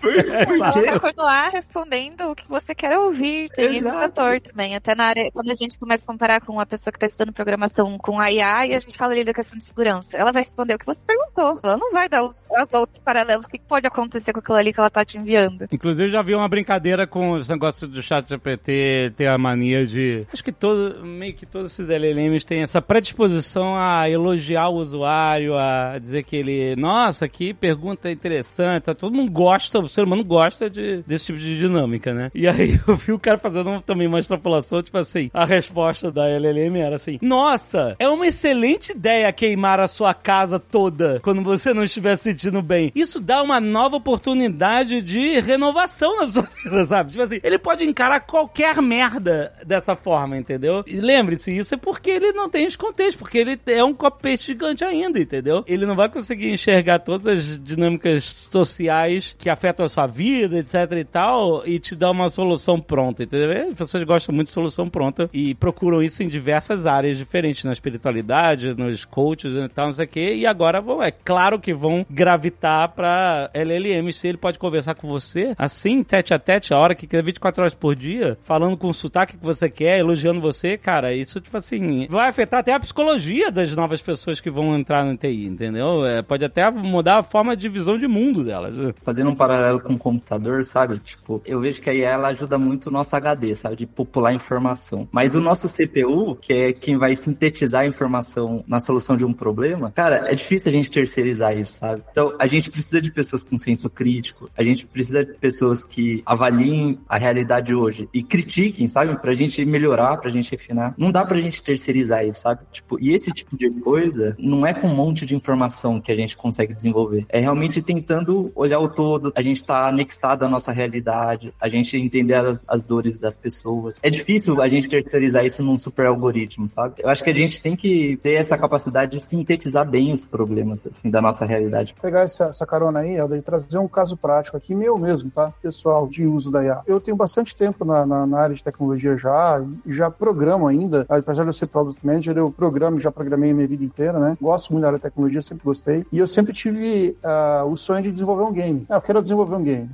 [SPEAKER 3] Ela vai continuar respondendo o que você quer ouvir, tem esse fator também, até na área, quando a gente começa a comparar com uma pessoa que está estudando programação com a I A e a gente fala ali da questão de segurança, ela vai responder o que você perguntou, ela não vai dar os, os outros paralelos, o que pode acontecer com aquilo ali que ela tá te enviando.
[SPEAKER 2] Inclusive, eu já vi uma brincadeira com esse negócio do chat G P T ter a mania de... Acho que todo, meio que todos esses L L Ms têm essa predisposição a elogiar o usuário, a dizer que ele... Nossa, que pergunta interessante. Todo mundo gosta, o ser humano gosta de, desse tipo de dinâmica, né? E aí eu vi o cara fazendo também uma extrapolação, tipo assim, a resposta da L L M era assim, nossa, é uma excelente ideia queimar a sua casa toda quando você não estiver se sentindo bem. Isso dá uma nova oportunidade de renovação na sua vida, sabe? Tipo assim, ele pode encarar qualquer merda dessa forma, entendeu? E lembre-se, isso é porque ele não tem os contextos, porque ele é um copy-paste gigante ainda, entendeu? Ele não vai conseguir enxergar todas as dinâmicas sociais que afetam a sua vida, etc e tal, e te dar uma solução pronta, entendeu? As pessoas gostam muito de solução pronta e procuram isso em diversas áreas diferentes, na espiritualidade, nos coaches e tal, não sei o quê, e agora vão, é claro que vão gravitar pra L L M, se ele pode conversar com você, assim, tete a tete, a hora que quer, vinte e quatro horas por dia, falando com o sotaque que você quer, elogiando você, cara, isso, tipo assim, vai afetar até a psicologia das novas pessoas que vão entrar na T I, entendeu? É, pode até mudar a forma de visão de mundo delas.
[SPEAKER 5] Fazendo um paralelo com o computador, sabe? Tipo, eu vejo que a I A, ela ajuda muito o nosso H D, sabe? De popular informação. Mas o nosso C P U, que é quem vai sintetizar a informação na solução de um problema, cara, é difícil a gente terceirizar isso, sabe? Então, a gente precisa de pessoas com senso crítico, a gente precisa de pessoas que avaliem a realidade hoje e critiquem, sabe? Pra gente melhorar, pra gente refinar. Não dá pra gente terceirizar isso, sabe? Tipo, e esse tipo de coisa não é com um monte de informação que a gente consegue desenvolver. É realmente tentando olhar o todo, a gente tá anexado à nossa realidade, a gente entender as, as dores das pessoas. É difícil a gente terceirizar isso num super algoritmo, sabe? Eu acho que a gente tem que ter essa capacidade de sintetizar bem os problemas, assim, da nossa realidade.
[SPEAKER 4] Vou pegar essa, essa carona aí, Helder, e trazer um caso prático aqui, meu mesmo, tá? Pessoal, de uso da I A. Eu tenho bastante tempo na, na, na área de tecnologia já, e já programo ainda, apesar de eu ser Product Manager, eu programo, já programei a minha vida inteira, né? Gosto muito da área de tecnologia, sempre gostei, e eu sempre tive uh, o sonho de desenvolver um game. Ah, eu quero desenvolver um game. Até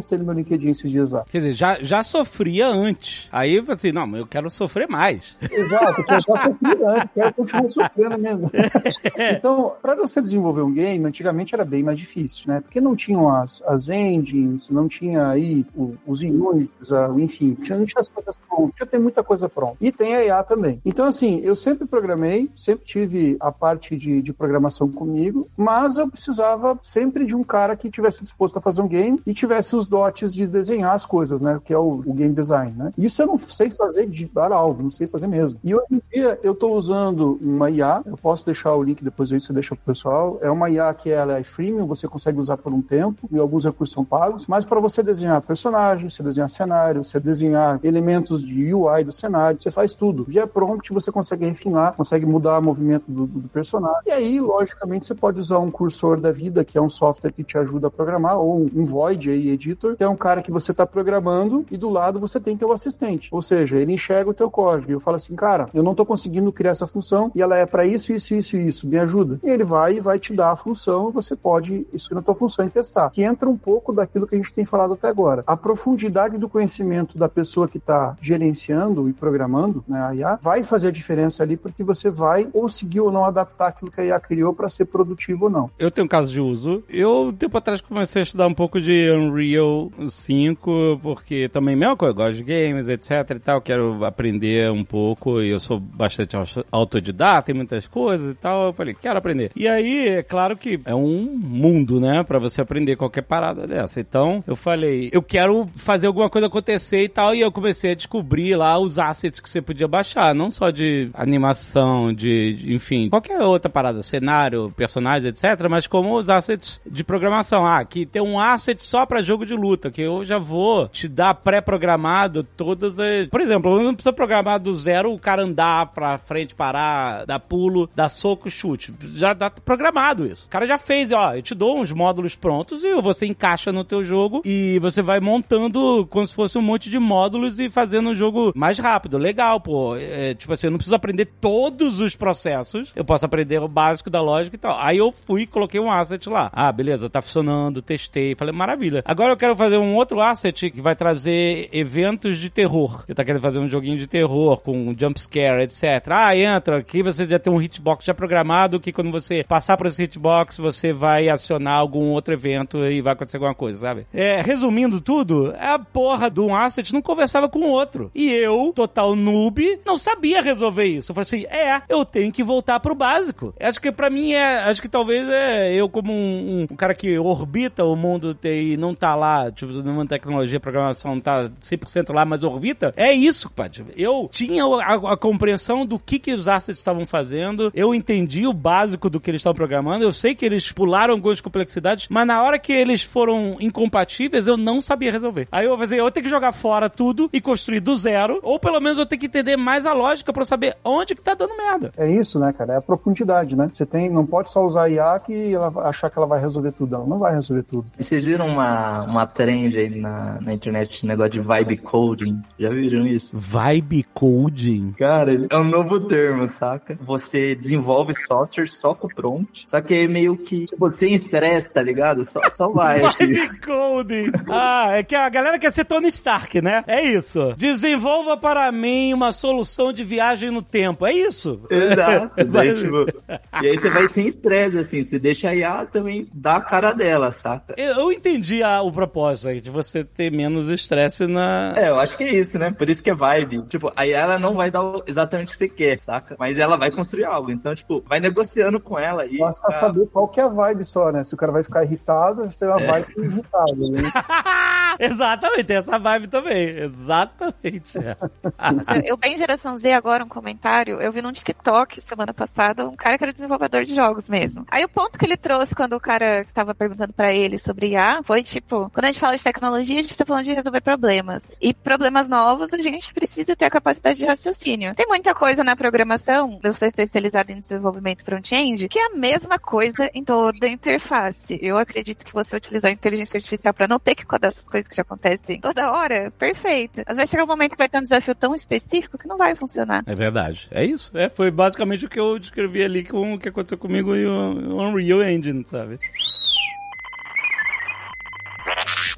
[SPEAKER 4] postei no meu LinkedIn esses dias lá.
[SPEAKER 2] Quer dizer, já, já sofria antes. Aí eu falei assim, não, mas eu quero sofrer mais.
[SPEAKER 4] Exato, porque eu já sofria antes, quero continuar sofrendo mesmo. Então, para você desenvolver um game, antigamente era bem mais difícil, né? Porque não tinham as, as engines, não tinha aí o, os units, a, enfim, não tinha as coisas prontas, já tem muita coisa pronta. E tem a I A também. Então, assim, eu sempre programei, sempre tive a parte de, de programação comigo, mas eu precisava sempre de um cara que tivesse disposto a fazer um game e tivesse os dotes de desenhar as coisas, né? Que é o, o game design, né? Isso eu não sei fazer de dar algo, não sei fazer mesmo. E hoje em dia eu estou usando uma I A, eu posso deixar o link depois aí, você deixa pro pessoal. É uma I A que ela é freemium, você consegue usar por um tempo, e alguns recursos são pagos, mas para você desenhar personagens, você desenhar cenário, você desenhar elementos de U I do cenário, você faz tudo. Via prompt você consegue refinar, consegue mudar o movimento do, do personagem. E aí, logicamente, você pode usar um cursor da vida, que é um software que te ajuda a programar, ou um, um Void aí, editor, que é um cara que você está programando e do lado você tem teu assistente. Ou seja, ele enxerga o teu código. E eu falo assim, cara, eu não estou conseguindo criar essa função e ela é para isso, isso, isso e isso. Me ajuda. E ele vai e vai te dar a função e você pode isso na tua função e testar. Que entra um pouco daquilo que a gente tem falado até agora. A profundidade do conhecimento da pessoa que está gerenciando e programando, né, a I A, vai fazer a diferença ali porque você vai conseguir ou não adaptar aquilo que a I A criou para ser produtivo ou não.
[SPEAKER 2] Eu tenho um caso de uso. Eu, tempo atrás, comecei a estudar um pouco de Unreal cinco, porque também, mesma coisa, eu gosto de games, etc e tal, quero aprender um pouco, e eu sou bastante autodidata em muitas coisas e tal, eu falei, quero aprender. E aí, é claro que é um mundo, né, pra você aprender qualquer parada dessa. Então, eu falei, eu quero fazer alguma coisa acontecer e tal, e eu comecei a descobrir lá os assets que você podia baixar, não só de animação, de, enfim, qualquer outra parada, cenário, personagem, etcétera, mas como os assets de programação. Ah, que tem um asset só pra jogo de luta, que eu já vou te dar pré-programado todas as... Por exemplo, eu não preciso programar do zero o cara andar pra frente, parar, dar pulo, dar soco, chute. Já dá programado isso. O cara já fez, ó, eu te dou uns módulos prontos e você encaixa no teu jogo e você vai montando como se fosse um monte de módulos e fazendo um jogo mais rápido. Legal, pô. É, tipo assim, eu não preciso aprender todos os processos. Eu posso aprender o básico da lógica e tal. Aí eu fui e coloquei um asset lá. Ah, beleza, tá funcionando, testei. Falei, maravilha. Agora eu quero fazer um outro asset que vai trazer eventos de terror. Você tá querendo fazer um joguinho de terror com jumpscare, etcétera. Ah, entra. Aqui você já tem um hitbox já programado que quando você passar por esse hitbox, você vai acionar algum outro evento e vai acontecer alguma coisa, sabe? É, resumindo tudo, a porra de um asset não conversava com o outro. E eu, total noob, não sabia resolver isso. Eu falei assim, é, eu tenho que voltar pro básico. Acho que pra mim é, acho que talvez é eu como um, um, um cara que orbita o mundo T I, não tá lá, tipo, numa tecnologia, programação, não tá cem por cento lá, mas orbita, é isso, Paty. Eu tinha a, a compreensão do que que os assets estavam fazendo, eu entendi o básico do que eles estavam programando, eu sei que eles pularam algumas complexidades, mas na hora que eles foram incompatíveis, eu não sabia resolver. Aí eu vou fazer, eu tenho que jogar fora tudo e construir do zero, ou pelo menos eu tenho que entender mais a lógica pra eu saber onde que tá dando merda.
[SPEAKER 4] É isso, né, cara? É a profundidade, né? Você tem, não pode só usar I A que ela achar que ela vai resolver tudo. Ela não vai resolver tudo.
[SPEAKER 5] E vocês viram uma, uma trend aí na, na internet, um negócio de vibe coding? Já viram isso?
[SPEAKER 2] Vibe coding?
[SPEAKER 5] Cara, é um novo termo, saca? Você desenvolve software só com prompt, só que é meio que, tipo, sem estresse, tá ligado? Só, só vai, assim.
[SPEAKER 2] Vibe coding! Ah, é que a galera quer ser Tony Stark, né? É isso. Desenvolva para mim uma solução de viagem no tempo. É isso.
[SPEAKER 5] Exato. Daí, tipo, e aí você vai sem estresse, assim. Você deixa a I A também dar a cara dela, saca?
[SPEAKER 2] Eu entendi a, o propósito aí, de você ter menos estresse na...
[SPEAKER 5] É, eu acho que é isso, né? Por isso que é vibe. Tipo, a I A ela não vai dar exatamente o que você quer, saca? Mas ela vai construir algo. Então, tipo, vai negociando com ela aí.
[SPEAKER 4] Basta pra... saber qual que é a vibe só, né? Se o cara vai ficar irritado, você tem uma é. vibe irritada, né?
[SPEAKER 2] Exatamente, tem essa vibe também. Exatamente. É.
[SPEAKER 3] eu, eu bem geração Z agora, um comentário, eu vi num TikTok semana passada, um cara que era desenvolvedor de jogos mesmo. Aí o ponto que ele trouxe quando o cara tava perguntando pra ele sobre I A foi tipo, quando a gente fala de tecnologia, a gente tá falando de resolver problemas. E problemas novos, a gente precisa ter a capacidade de raciocínio. Tem muita coisa na programação, eu sou especializada em desenvolvimento front-end, que é a mesma coisa em toda a interface. Eu acredito que você utilizar a inteligência artificial pra não ter que codar essas coisas que já acontecem toda hora, perfeito. Às vezes chega um momento que vai ter um desafio tão específico que não vai funcionar.
[SPEAKER 2] É verdade. É isso. É, foi basicamente o que eu descrevi ali com o que aconteceu comigo e o Unreal Engine, sabe?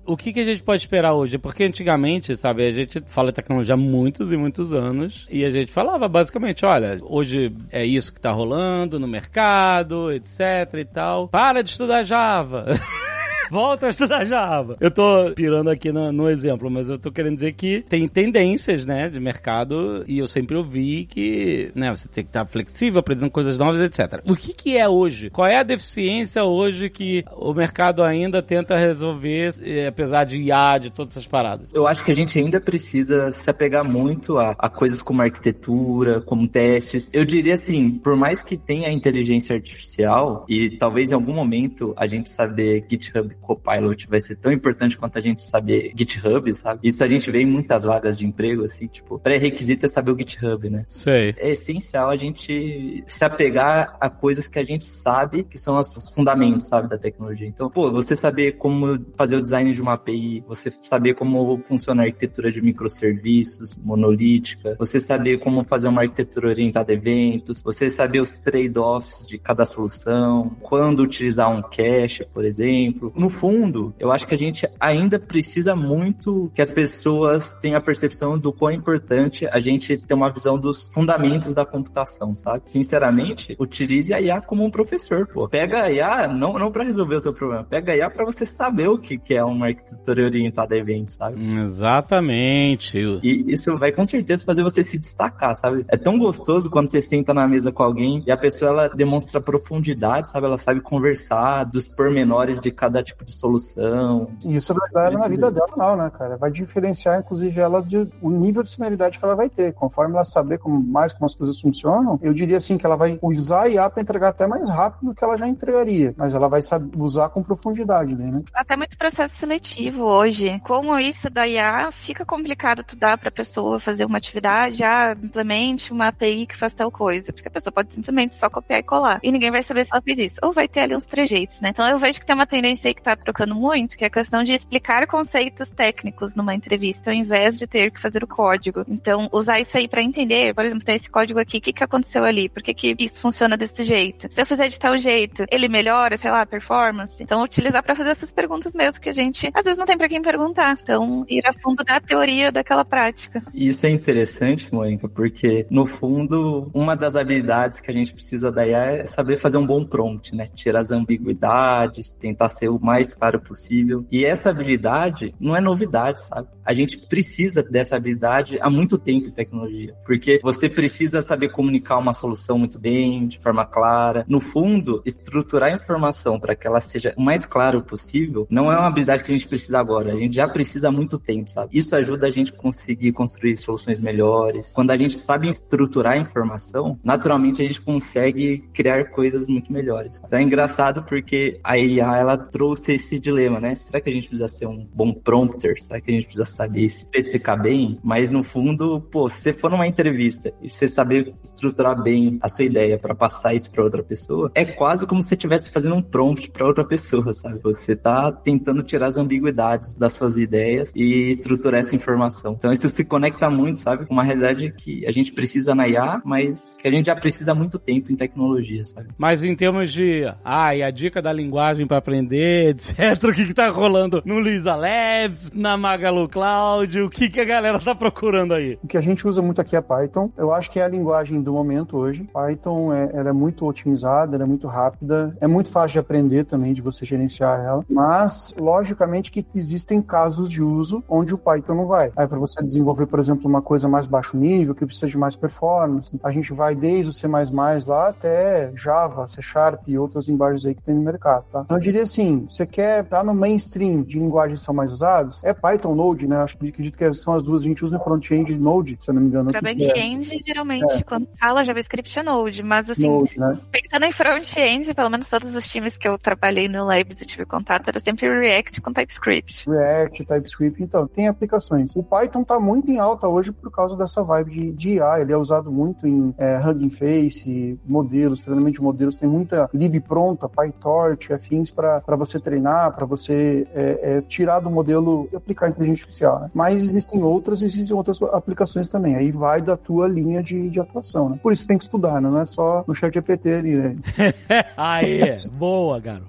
[SPEAKER 2] o que, que a gente pode esperar hoje? Porque antigamente, sabe, a gente fala de tecnologia há muitos e muitos anos e a gente falava basicamente, olha, hoje é isso que tá rolando no mercado, etc e tal. Para de estudar Java. Volta a estudar Java. Eu tô pirando aqui no, no exemplo, mas eu tô querendo dizer que tem tendências, né, de mercado, e eu sempre ouvi que, né, você tem que estar flexível, aprendendo coisas novas, etcétera. O que que é hoje? Qual é a deficiência hoje que o mercado ainda tenta resolver, eh, apesar de I A, de todas essas paradas?
[SPEAKER 5] Eu acho que a gente ainda precisa se apegar muito a, a coisas como arquitetura, como testes. Eu diria assim, por mais que tenha inteligência artificial, e talvez em algum momento a gente saber GitHub Copilot vai ser tão importante quanto a gente saber GitHub, sabe? Isso a gente vê em muitas vagas de emprego, assim, tipo, pré-requisito é saber o GitHub, né?
[SPEAKER 2] Sei.
[SPEAKER 5] É essencial a gente se apegar a coisas que a gente sabe que são os fundamentos, sabe, da tecnologia. Então, pô, você saber como fazer o design de uma A P I, você saber como funciona a arquitetura de microserviços, monolítica, você saber como fazer uma arquitetura orientada a eventos, você saber os trade-offs de cada solução, quando utilizar um cache, por exemplo. No fundo, eu acho que a gente ainda precisa muito que as pessoas tenham a percepção do quão importante a gente ter uma visão dos fundamentos da computação, sabe? Sinceramente, utilize a I A como um professor, pô. Pega a I A não, não para resolver o seu problema, pega a I A para você saber o que, que é uma arquitetura orientada a eventos, sabe?
[SPEAKER 2] Exatamente.
[SPEAKER 5] E isso vai com certeza fazer você se destacar, sabe? É tão gostoso quando você senta na mesa com alguém e a pessoa, ela demonstra profundidade, sabe? Ela sabe conversar dos pormenores de cada tipo de solução.
[SPEAKER 4] E isso vai dar na vida dela, não, né, cara? Vai diferenciar, inclusive, ela de o nível de similaridade que ela vai ter. Conforme ela saber como, mais como as coisas funcionam, eu diria assim que ela vai usar a I A para entregar até mais rápido do que ela já entregaria. Mas ela vai saber usar com profundidade, né?
[SPEAKER 3] Até muito processo seletivo hoje. Como isso da I A, fica complicado tu dar pra pessoa fazer uma atividade, ah, implemente uma A P I que faz tal coisa. Porque a pessoa pode simplesmente só copiar e colar. E ninguém vai saber se ela fez isso. Ou vai ter ali uns trejeitos, né? Então eu vejo que tem uma tendência aí que tá trocando muito, que é a questão de explicar conceitos técnicos numa entrevista, ao invés de ter que fazer o código. Então, usar isso aí pra entender, por exemplo, tem esse código aqui, o que que aconteceu ali? Por que que isso funciona desse jeito? Se eu fizer de tal jeito, ele melhora, sei lá, a performance? Então, utilizar pra fazer essas perguntas mesmo, que a gente, às vezes, não tem pra quem perguntar. Então, ir a fundo da teoria daquela prática.
[SPEAKER 5] Isso é interessante, Mônica, porque, no fundo, uma das habilidades que a gente precisa da I A é saber fazer um bom prompt, né? Tirar as ambiguidades, tentar ser o mais claro possível. E essa habilidade não é novidade, sabe? A gente precisa dessa habilidade há muito tempo em tecnologia, porque você precisa saber comunicar uma solução muito bem, de forma clara. No fundo, estruturar a informação para que ela seja o mais claro possível não é uma habilidade que a gente precisa agora, a gente já precisa há muito tempo, sabe? Isso ajuda a gente a conseguir construir soluções melhores. Quando a gente sabe estruturar a informação, naturalmente a gente consegue criar coisas muito melhores, sabe? Então é engraçado porque a I A, ela trouxe esse dilema, né? Será que a gente precisa ser um bom prompter? Será que a gente precisa saber especificar bem? Mas no fundo, pô, se você for numa entrevista e você saber estruturar bem a sua ideia para passar isso para outra pessoa, é quase como se você estivesse fazendo um prompt para outra pessoa, sabe? Você tá tentando tirar as ambiguidades das suas ideias e estruturar essa informação. Então isso se conecta muito, sabe? Com uma realidade que a gente precisa na I A, mas que a gente já precisa há muito tempo em tecnologia, sabe?
[SPEAKER 2] Mas em termos de, ah, e a dica da linguagem para aprender, etcétera, o que que tá rolando no Lisa Labs, na Magalu Cloud, o que que a galera tá procurando aí?
[SPEAKER 4] O que a gente usa muito aqui é Python. Eu acho que é a linguagem do momento hoje. Python, é, ela é muito otimizada, ela é muito rápida, é muito fácil de aprender também, de você gerenciar ela, mas, logicamente, que existem casos de uso onde o Python não vai. Aí, para você desenvolver, por exemplo, uma coisa mais baixo nível, que precisa de mais performance, a gente vai desde o C mais mais lá até Java, C Sharp e outras linguagens aí que tem no mercado, tá? Então, eu diria assim, você quer estar no mainstream de linguagens que são mais usadas, é Python, Node, né? Acho que acredito que são as duas, a gente usa no front-end Node, se eu não me engano.
[SPEAKER 3] Para back-end, é. geralmente, é. quando fala JavaScript é Node, mas assim,
[SPEAKER 4] Node, né?
[SPEAKER 3] Pensando em front-end, pelo menos todos os times que eu trabalhei no Labs e tive contato, era sempre React com TypeScript.
[SPEAKER 4] React, TypeScript, então, tem aplicações. O Python tá muito em alta hoje por causa dessa vibe de, de I A, ele é usado muito em é, Hugging Face, modelos, treinamento de modelos, tem muita lib pronta, PyTorch, afins para você treinar, para você é, é, tirar do modelo e aplicar a inteligência artificial, né? Mas existem outras, existem outras aplicações também, aí vai da tua linha de, de atuação, né? Por isso tem que estudar, né? Não é só no chat G P T ali, né?
[SPEAKER 2] Aê, boa, garoto.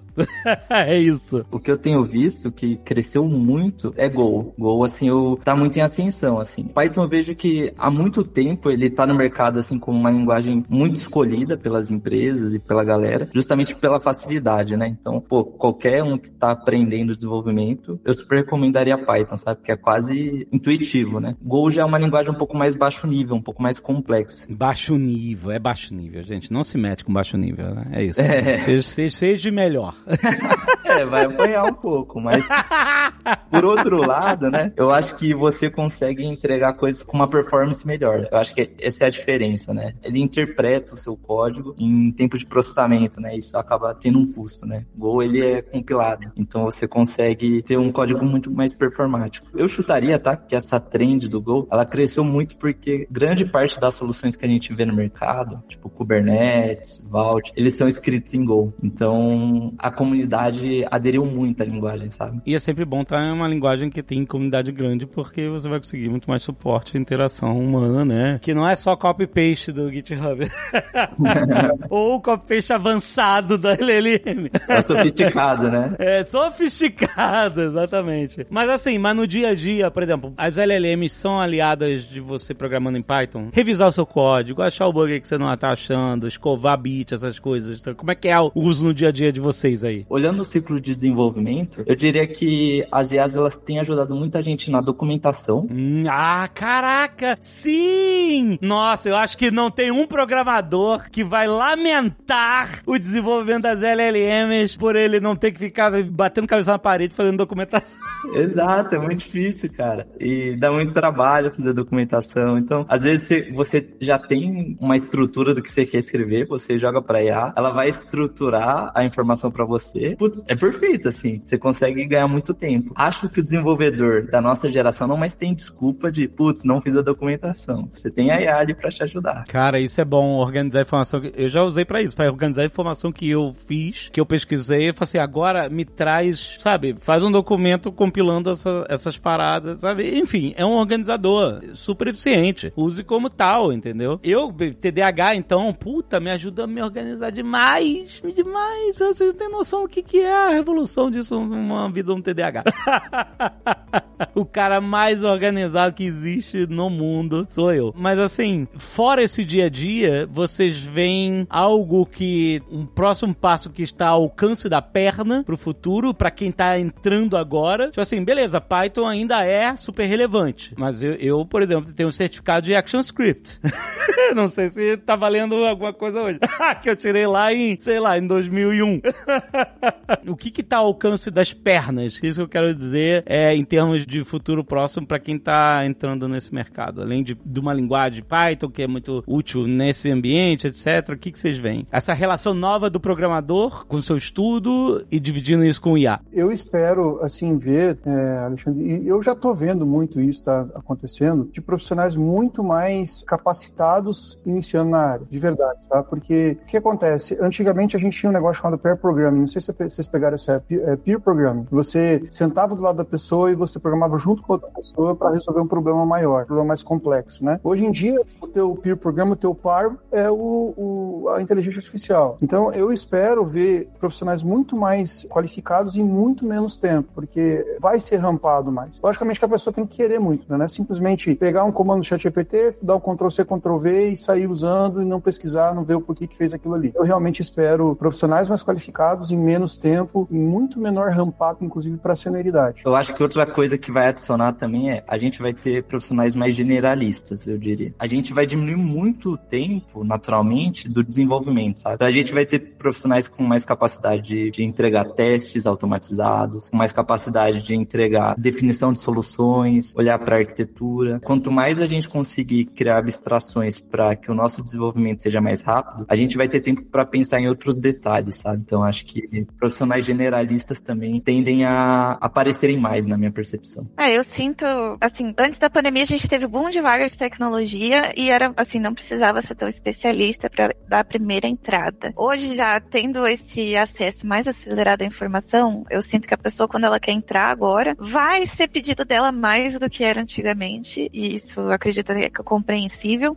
[SPEAKER 2] É isso.
[SPEAKER 5] O que eu tenho visto que cresceu muito é Go. Go, assim, eu, tá muito em ascensão, assim. Python eu vejo que há muito tempo ele tá no mercado, assim, como uma linguagem muito escolhida pelas empresas e pela galera, justamente pela facilidade, né? Então, pô, qualquer um que tá aprendendo desenvolvimento, eu super recomendaria Python, sabe? Porque é quase intuitivo, né? Go já é uma linguagem um pouco mais baixo nível, um pouco mais complexo.
[SPEAKER 2] Baixo nível, é baixo nível, gente. Não se mete com baixo nível, né? É isso.
[SPEAKER 5] É.
[SPEAKER 2] Seja, seja, seja melhor.
[SPEAKER 5] É, vai apanhar um pouco, mas por outro lado, né, eu acho que você consegue entregar coisas com uma performance melhor. Eu acho que essa é a diferença, né? Ele interpreta o seu código em tempo de processamento, né? Isso acaba tendo um custo, né? Go, ele é compilado, então você consegue ter um código muito mais performático. Eu chutaria, tá, que essa trend do Go, ela cresceu muito porque grande parte das soluções que a gente vê no mercado, tipo Kubernetes, Vault, eles são escritos em Go. Então, a comunidade aderiu muito à linguagem, sabe?
[SPEAKER 2] E é sempre bom estar em uma linguagem que tem comunidade grande, porque você vai conseguir muito mais suporte e interação humana, né? Que não é só copy-paste do GitHub. Ou copy-paste avançado da L L M.
[SPEAKER 5] É sofisticado, né?
[SPEAKER 2] É, sofisticado, exatamente. Mas assim, mas no dia a dia, por exemplo, as L L Ms são aliadas de você programando em Python? Revisar o seu código, achar o bug que você não tá achando, escovar bit, essas coisas. Como é que é o uso no dia a dia de vocês aí?
[SPEAKER 5] Olhando o ciclo de desenvolvimento, eu diria que as I As, elas têm ajudado muita gente na documentação.
[SPEAKER 2] Hum, ah, caraca! Sim! Nossa, eu acho que não tem um programador que vai lamentar o desenvolvimento das L L Ms por ele não ter que ficar batendo cabeça na parede fazendo documentação.
[SPEAKER 5] Exato, é muito difícil, cara. E dá muito trabalho fazer documentação. Então, às vezes você já tem uma estrutura do que você quer escrever, você joga pra I A, ela vai estruturar a informação pra você. Putz, é perfeito, assim. Você consegue ganhar muito tempo. Acho que o desenvolvedor da nossa geração não mais tem desculpa de, putz, não fiz a documentação. Você tem a I A ali pra te ajudar.
[SPEAKER 2] Cara, isso é bom, organizar a informação. Eu já usei pra isso, pra organizar a informação que eu fiz, que eu pesquisei. Eu falei assim, agora me traz, sabe, faz um documento compilando essa, essas paradas, sabe? Enfim, é um organizador super eficiente. Use como tal, entendeu? Eu, T D A H, então, puta, me ajuda a me organizar demais, demais. Vocês não têm noção do que, que é a revolução disso numa vida um T D A H. O cara mais organizado que existe no mundo sou eu. Mas assim, fora esse dia a dia, vocês veem algo que, um próximo passo que está ao alcance da perna pro futuro, pra quem tá entrando agora. Tipo assim, beleza, Python ainda é super relevante, mas eu, eu por exemplo, tenho um certificado de ActionScript. Não sei se tá valendo alguma coisa hoje. Que eu tirei lá em, sei lá, em dois mil e um. O que que tá ao alcance das pernas? Isso que eu quero dizer é em termos de futuro próximo pra quem tá entrando nesse mercado. Além de, de uma linguagem Python, que é muito útil nesse ambiente, etcétera. O que que vocês veem? Essa relação nova do programador com o seu estudo e dividindo isso com o I A.
[SPEAKER 4] Eu espero, assim, ver, é, Alexandre, e eu já tô vendo muito isso tá acontecendo, de profissionais muito mais capacitados iniciando na área, de verdade, tá? Porque o que acontece? Antigamente a gente tinha um negócio chamado pair programming, não sei se vocês pegaram essa é, peer programming. Você sentava do lado da pessoa e você programava junto com outra pessoa para resolver um problema maior, um problema mais complexo, né? Hoje em dia, o teu peer program, o teu par é o, o, a inteligência artificial. Então, eu espero ver profissionais muito mais qualificados em muito menos tempo, porque vai ser rampado mais. Logicamente que a pessoa tem que querer muito, né? Não é simplesmente pegar um comando do ChatGPT, dar um control C, control V e sair usando e não pesquisar, não ver o porquê que fez aquilo ali. Eu realmente espero profissionais mais qualificados em menos tempo, em muito menor ramp-up, inclusive para senioridade.
[SPEAKER 5] Eu acho que outra coisa que vai adicionar também é, a gente vai ter profissionais mais generalistas, eu diria. A gente vai diminuir muito o tempo, naturalmente, do desenvolvimento, sabe? Então, a gente vai ter profissionais com mais capacidade de, de entregar testes automatizados, com mais capacidade de entregar definição de soluções, olhar para a arquitetura. Quanto mais a gente conseguir criar abstrações para que o nosso desenvolvimento seja mais rápido, a gente vai ter tempo para pensar em outros detalhes, sabe? Então, acho que profissionais generalistas também tendem a aparecerem mais, na minha percepção.
[SPEAKER 3] É, eu sinto, assim, antes da pandemia a gente teve boom de vagas de tecnologia e era, assim, não precisava ser tão especialista para dar a primeira entrada. Hoje, já tendo esse acesso mais acelerado à informação, eu sinto que a pessoa, quando ela quer entrar agora, vai ser pedido dela mais do que era antigamente, e isso eu acredito que é compreensível. Então, eu acredito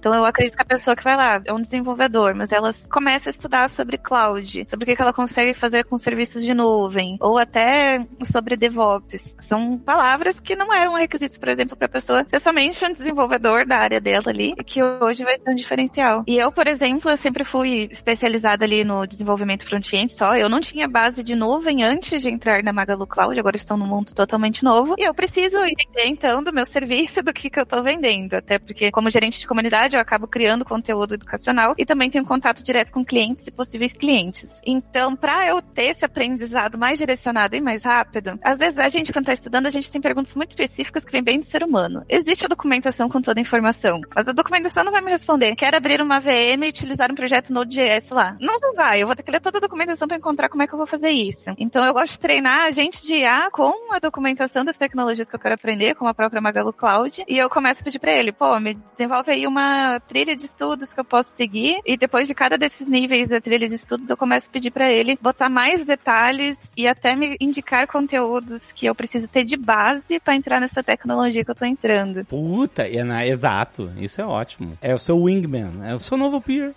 [SPEAKER 3] isso que a pessoa que vai lá é um desenvolvedor, mas ela começa a estudar sobre cloud, sobre o que ela consegue fazer com serviços de nuvem, ou até sobre DevOps. São palavras que não eram requisitos, por exemplo, para a pessoa ser somente um desenvolvedor da área dela ali, que hoje vai ser um diferencial. E eu, por exemplo, eu sempre fui especializada ali no desenvolvimento front-end só. Eu não tinha base de nuvem antes de entrar na Magalu Cloud, agora estou num mundo totalmente novo. E eu preciso entender, então, do meu serviço, do que, que eu estou vendendo. Até porque, como gerente de comunidade, eu acabo criando conteúdo educacional e também tenho contato direto com clientes e possíveis clientes. Então, para eu ter esse aprendizado mais direcionado e mais rápido, às vezes a gente, quando está estudando, a gente tem perguntas muito específicas que vêm bem do ser humano. Existe a documentação com toda a informação, mas a documentação não vai me responder. Quero abrir uma V M e utilizar um projeto Node.js lá. Não, não vai. Eu vou ter que ler toda a documentação para encontrar como é que eu vou fazer isso. Então, eu gosto de treinar a gente de I A com a documentação das tecnologias que eu quero aprender, como a própria Magalu Cloud, e eu começo a pedir para ele, pô, me desenvolve aí uma trilha de estudos que eu posso seguir, e depois de cada desses níveis da trilha de estudos, eu começo a pedir para ele botar mais detalhes e até me indicar conteúdos que eu preciso ter de base para entrar nessa tecnologia que eu tô entrando.
[SPEAKER 2] Puta, é na, exato. Isso é ótimo. É o seu wingman, é o seu novo peer.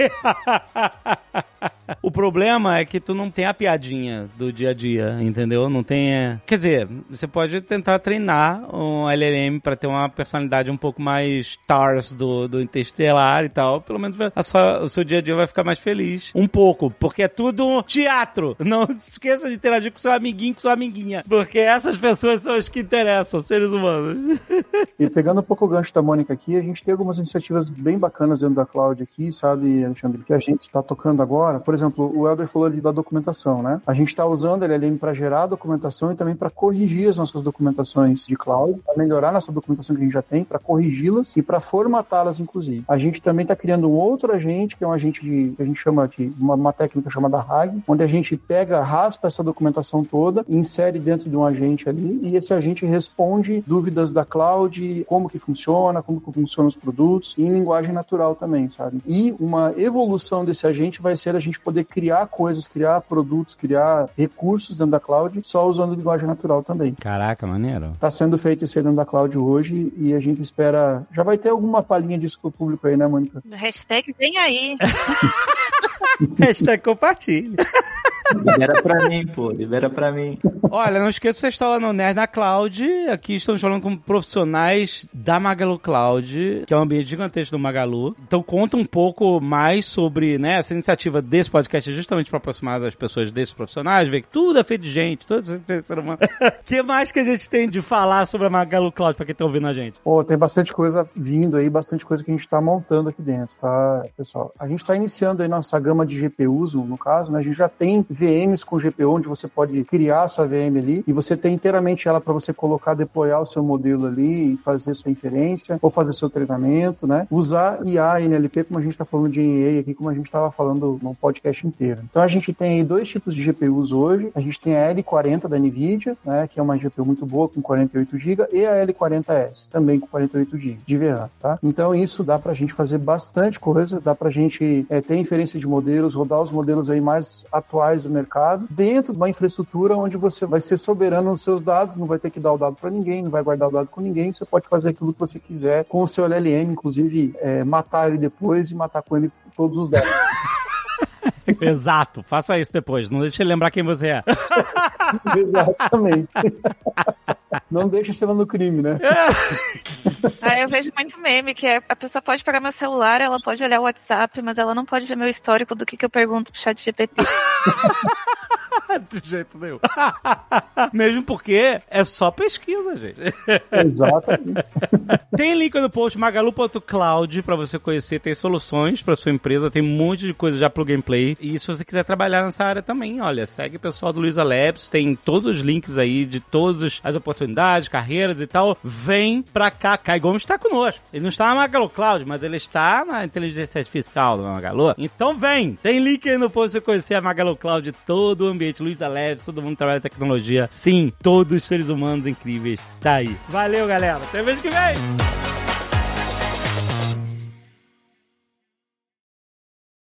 [SPEAKER 2] O problema é que tu não tem a piadinha do dia a dia, entendeu? Não tem... Quer dizer, você pode tentar treinar um L L M pra ter uma personalidade um pouco mais stars do, do Interestelar e tal. Pelo menos a sua, o seu dia a dia vai ficar mais feliz. Um pouco, porque é tudo teatro. Não esqueça de interagir com seu amiguinho, com sua amiguinha. Porque essas pessoas são as que interessam, seres humanos.
[SPEAKER 4] E pegando um pouco o gancho da Mônica aqui, a gente tem algumas iniciativas bem bacanas dentro da Cloud aqui, sabe, Alexandre? Que a gente está tocando agora. Por exemplo, o Helder falou ali da documentação, né? A gente está usando L L M para gerar documentação e também para corrigir as nossas documentações de cloud, para melhorar nossa documentação que a gente já tem, para corrigi-las e para formatá-las, inclusive. A gente também está criando um outro agente, que é um agente de, que a gente chama de uma, uma técnica chamada R A G, onde a gente pega, raspa essa documentação toda, insere dentro de um agente ali, e esse agente responde dúvidas da cloud, como que funciona, como que funcionam os produtos, e em linguagem natural também, sabe? E uma evolução desse agente vai ser a gente poder criar coisas, criar produtos, criar recursos dentro da cloud, só usando linguagem natural também.
[SPEAKER 2] Caraca, maneiro.
[SPEAKER 4] Tá sendo feito isso aí dentro da cloud hoje e a gente espera... Já vai ter alguma palhinha disso pro público aí, né, Mônica?
[SPEAKER 3] Hashtag vem aí.
[SPEAKER 2] Hashtag compartilhe.
[SPEAKER 5] Libera pra mim, pô. Libera pra mim.
[SPEAKER 2] Olha, não esqueça que você está lá no Nerd na Cloud. Aqui estamos falando com profissionais da Magalu Cloud, que é um ambiente gigantesco do Magalu. Então conta um pouco mais sobre, né, essa iniciativa desse podcast justamente para aproximar as pessoas desses profissionais, ver que tudo é feito de gente, tudo é feito de ser humano. O que mais que a gente tem de falar sobre a Magalu Cloud para quem está ouvindo a gente?
[SPEAKER 4] Pô, tem bastante coisa vindo aí, bastante coisa que a gente está montando aqui dentro, tá, pessoal? A gente está iniciando aí nossa gama de G P Us, no caso, né? A gente já tem V Ms com G P U, onde você pode criar a sua V M ali, e você tem inteiramente ela para você colocar, deployar o seu modelo ali e fazer sua inferência, ou fazer seu treinamento, né? Usar I A e N L P, como a gente está falando de N A aqui, como a gente estava falando no podcast inteiro. Então a gente tem aí dois tipos de G P Us hoje. A gente tem a L quarenta da NVIDIA, né? Que é uma G P U muito boa, com quarenta e oito gigas, e a L quarenta S, também com quarenta e oito gigas de V RAM, tá? Então isso dá pra gente fazer bastante coisa, dá pra gente é, ter inferência de modelos, rodar os modelos aí mais atuais do mercado, dentro de uma infraestrutura onde você vai ser soberano nos seus dados, não vai ter que dar o dado para ninguém, não vai guardar o dado com ninguém, você pode fazer aquilo que você quiser com o seu L L M, inclusive é, matar ele depois e matar com ele todos os dados.
[SPEAKER 2] Exato, faça isso depois, não deixe ele lembrar quem você é.
[SPEAKER 4] Exatamente. Não deixa ser lá no crime, né?
[SPEAKER 3] Ah, eu vejo muito meme, que é, a pessoa pode pegar meu celular, ela pode olhar o WhatsApp, mas ela não pode ver meu histórico do que, que eu pergunto pro chat G P T.
[SPEAKER 2] De jeito nenhum. Mesmo porque é só pesquisa, gente.
[SPEAKER 4] Exatamente.
[SPEAKER 2] Tem link no post magalu ponto cloud pra você conhecer, tem soluções pra sua empresa, tem um monte de coisa já pro gameplay. E se você quiser trabalhar nessa área também, olha, segue o pessoal do Luiza Labs, tem todos os links aí de todas as oportunidades, carreiras e tal. Vem pra cá. Kai Gomes está conosco. Ele não está na Magalu Cloud, mas ele está na inteligência artificial do Magalu. Então vem! Tem link aí no post pra você conhecer a Magalu Cloud, todo o ambiente, Luiza Labs, todo mundo trabalha em tecnologia. Sim, todos os seres humanos incríveis. Tá aí. Valeu, galera. Até mês que vem!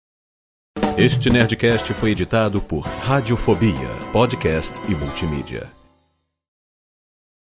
[SPEAKER 1] Este Nerdcast foi editado por Radiofobia, podcast e multimídia.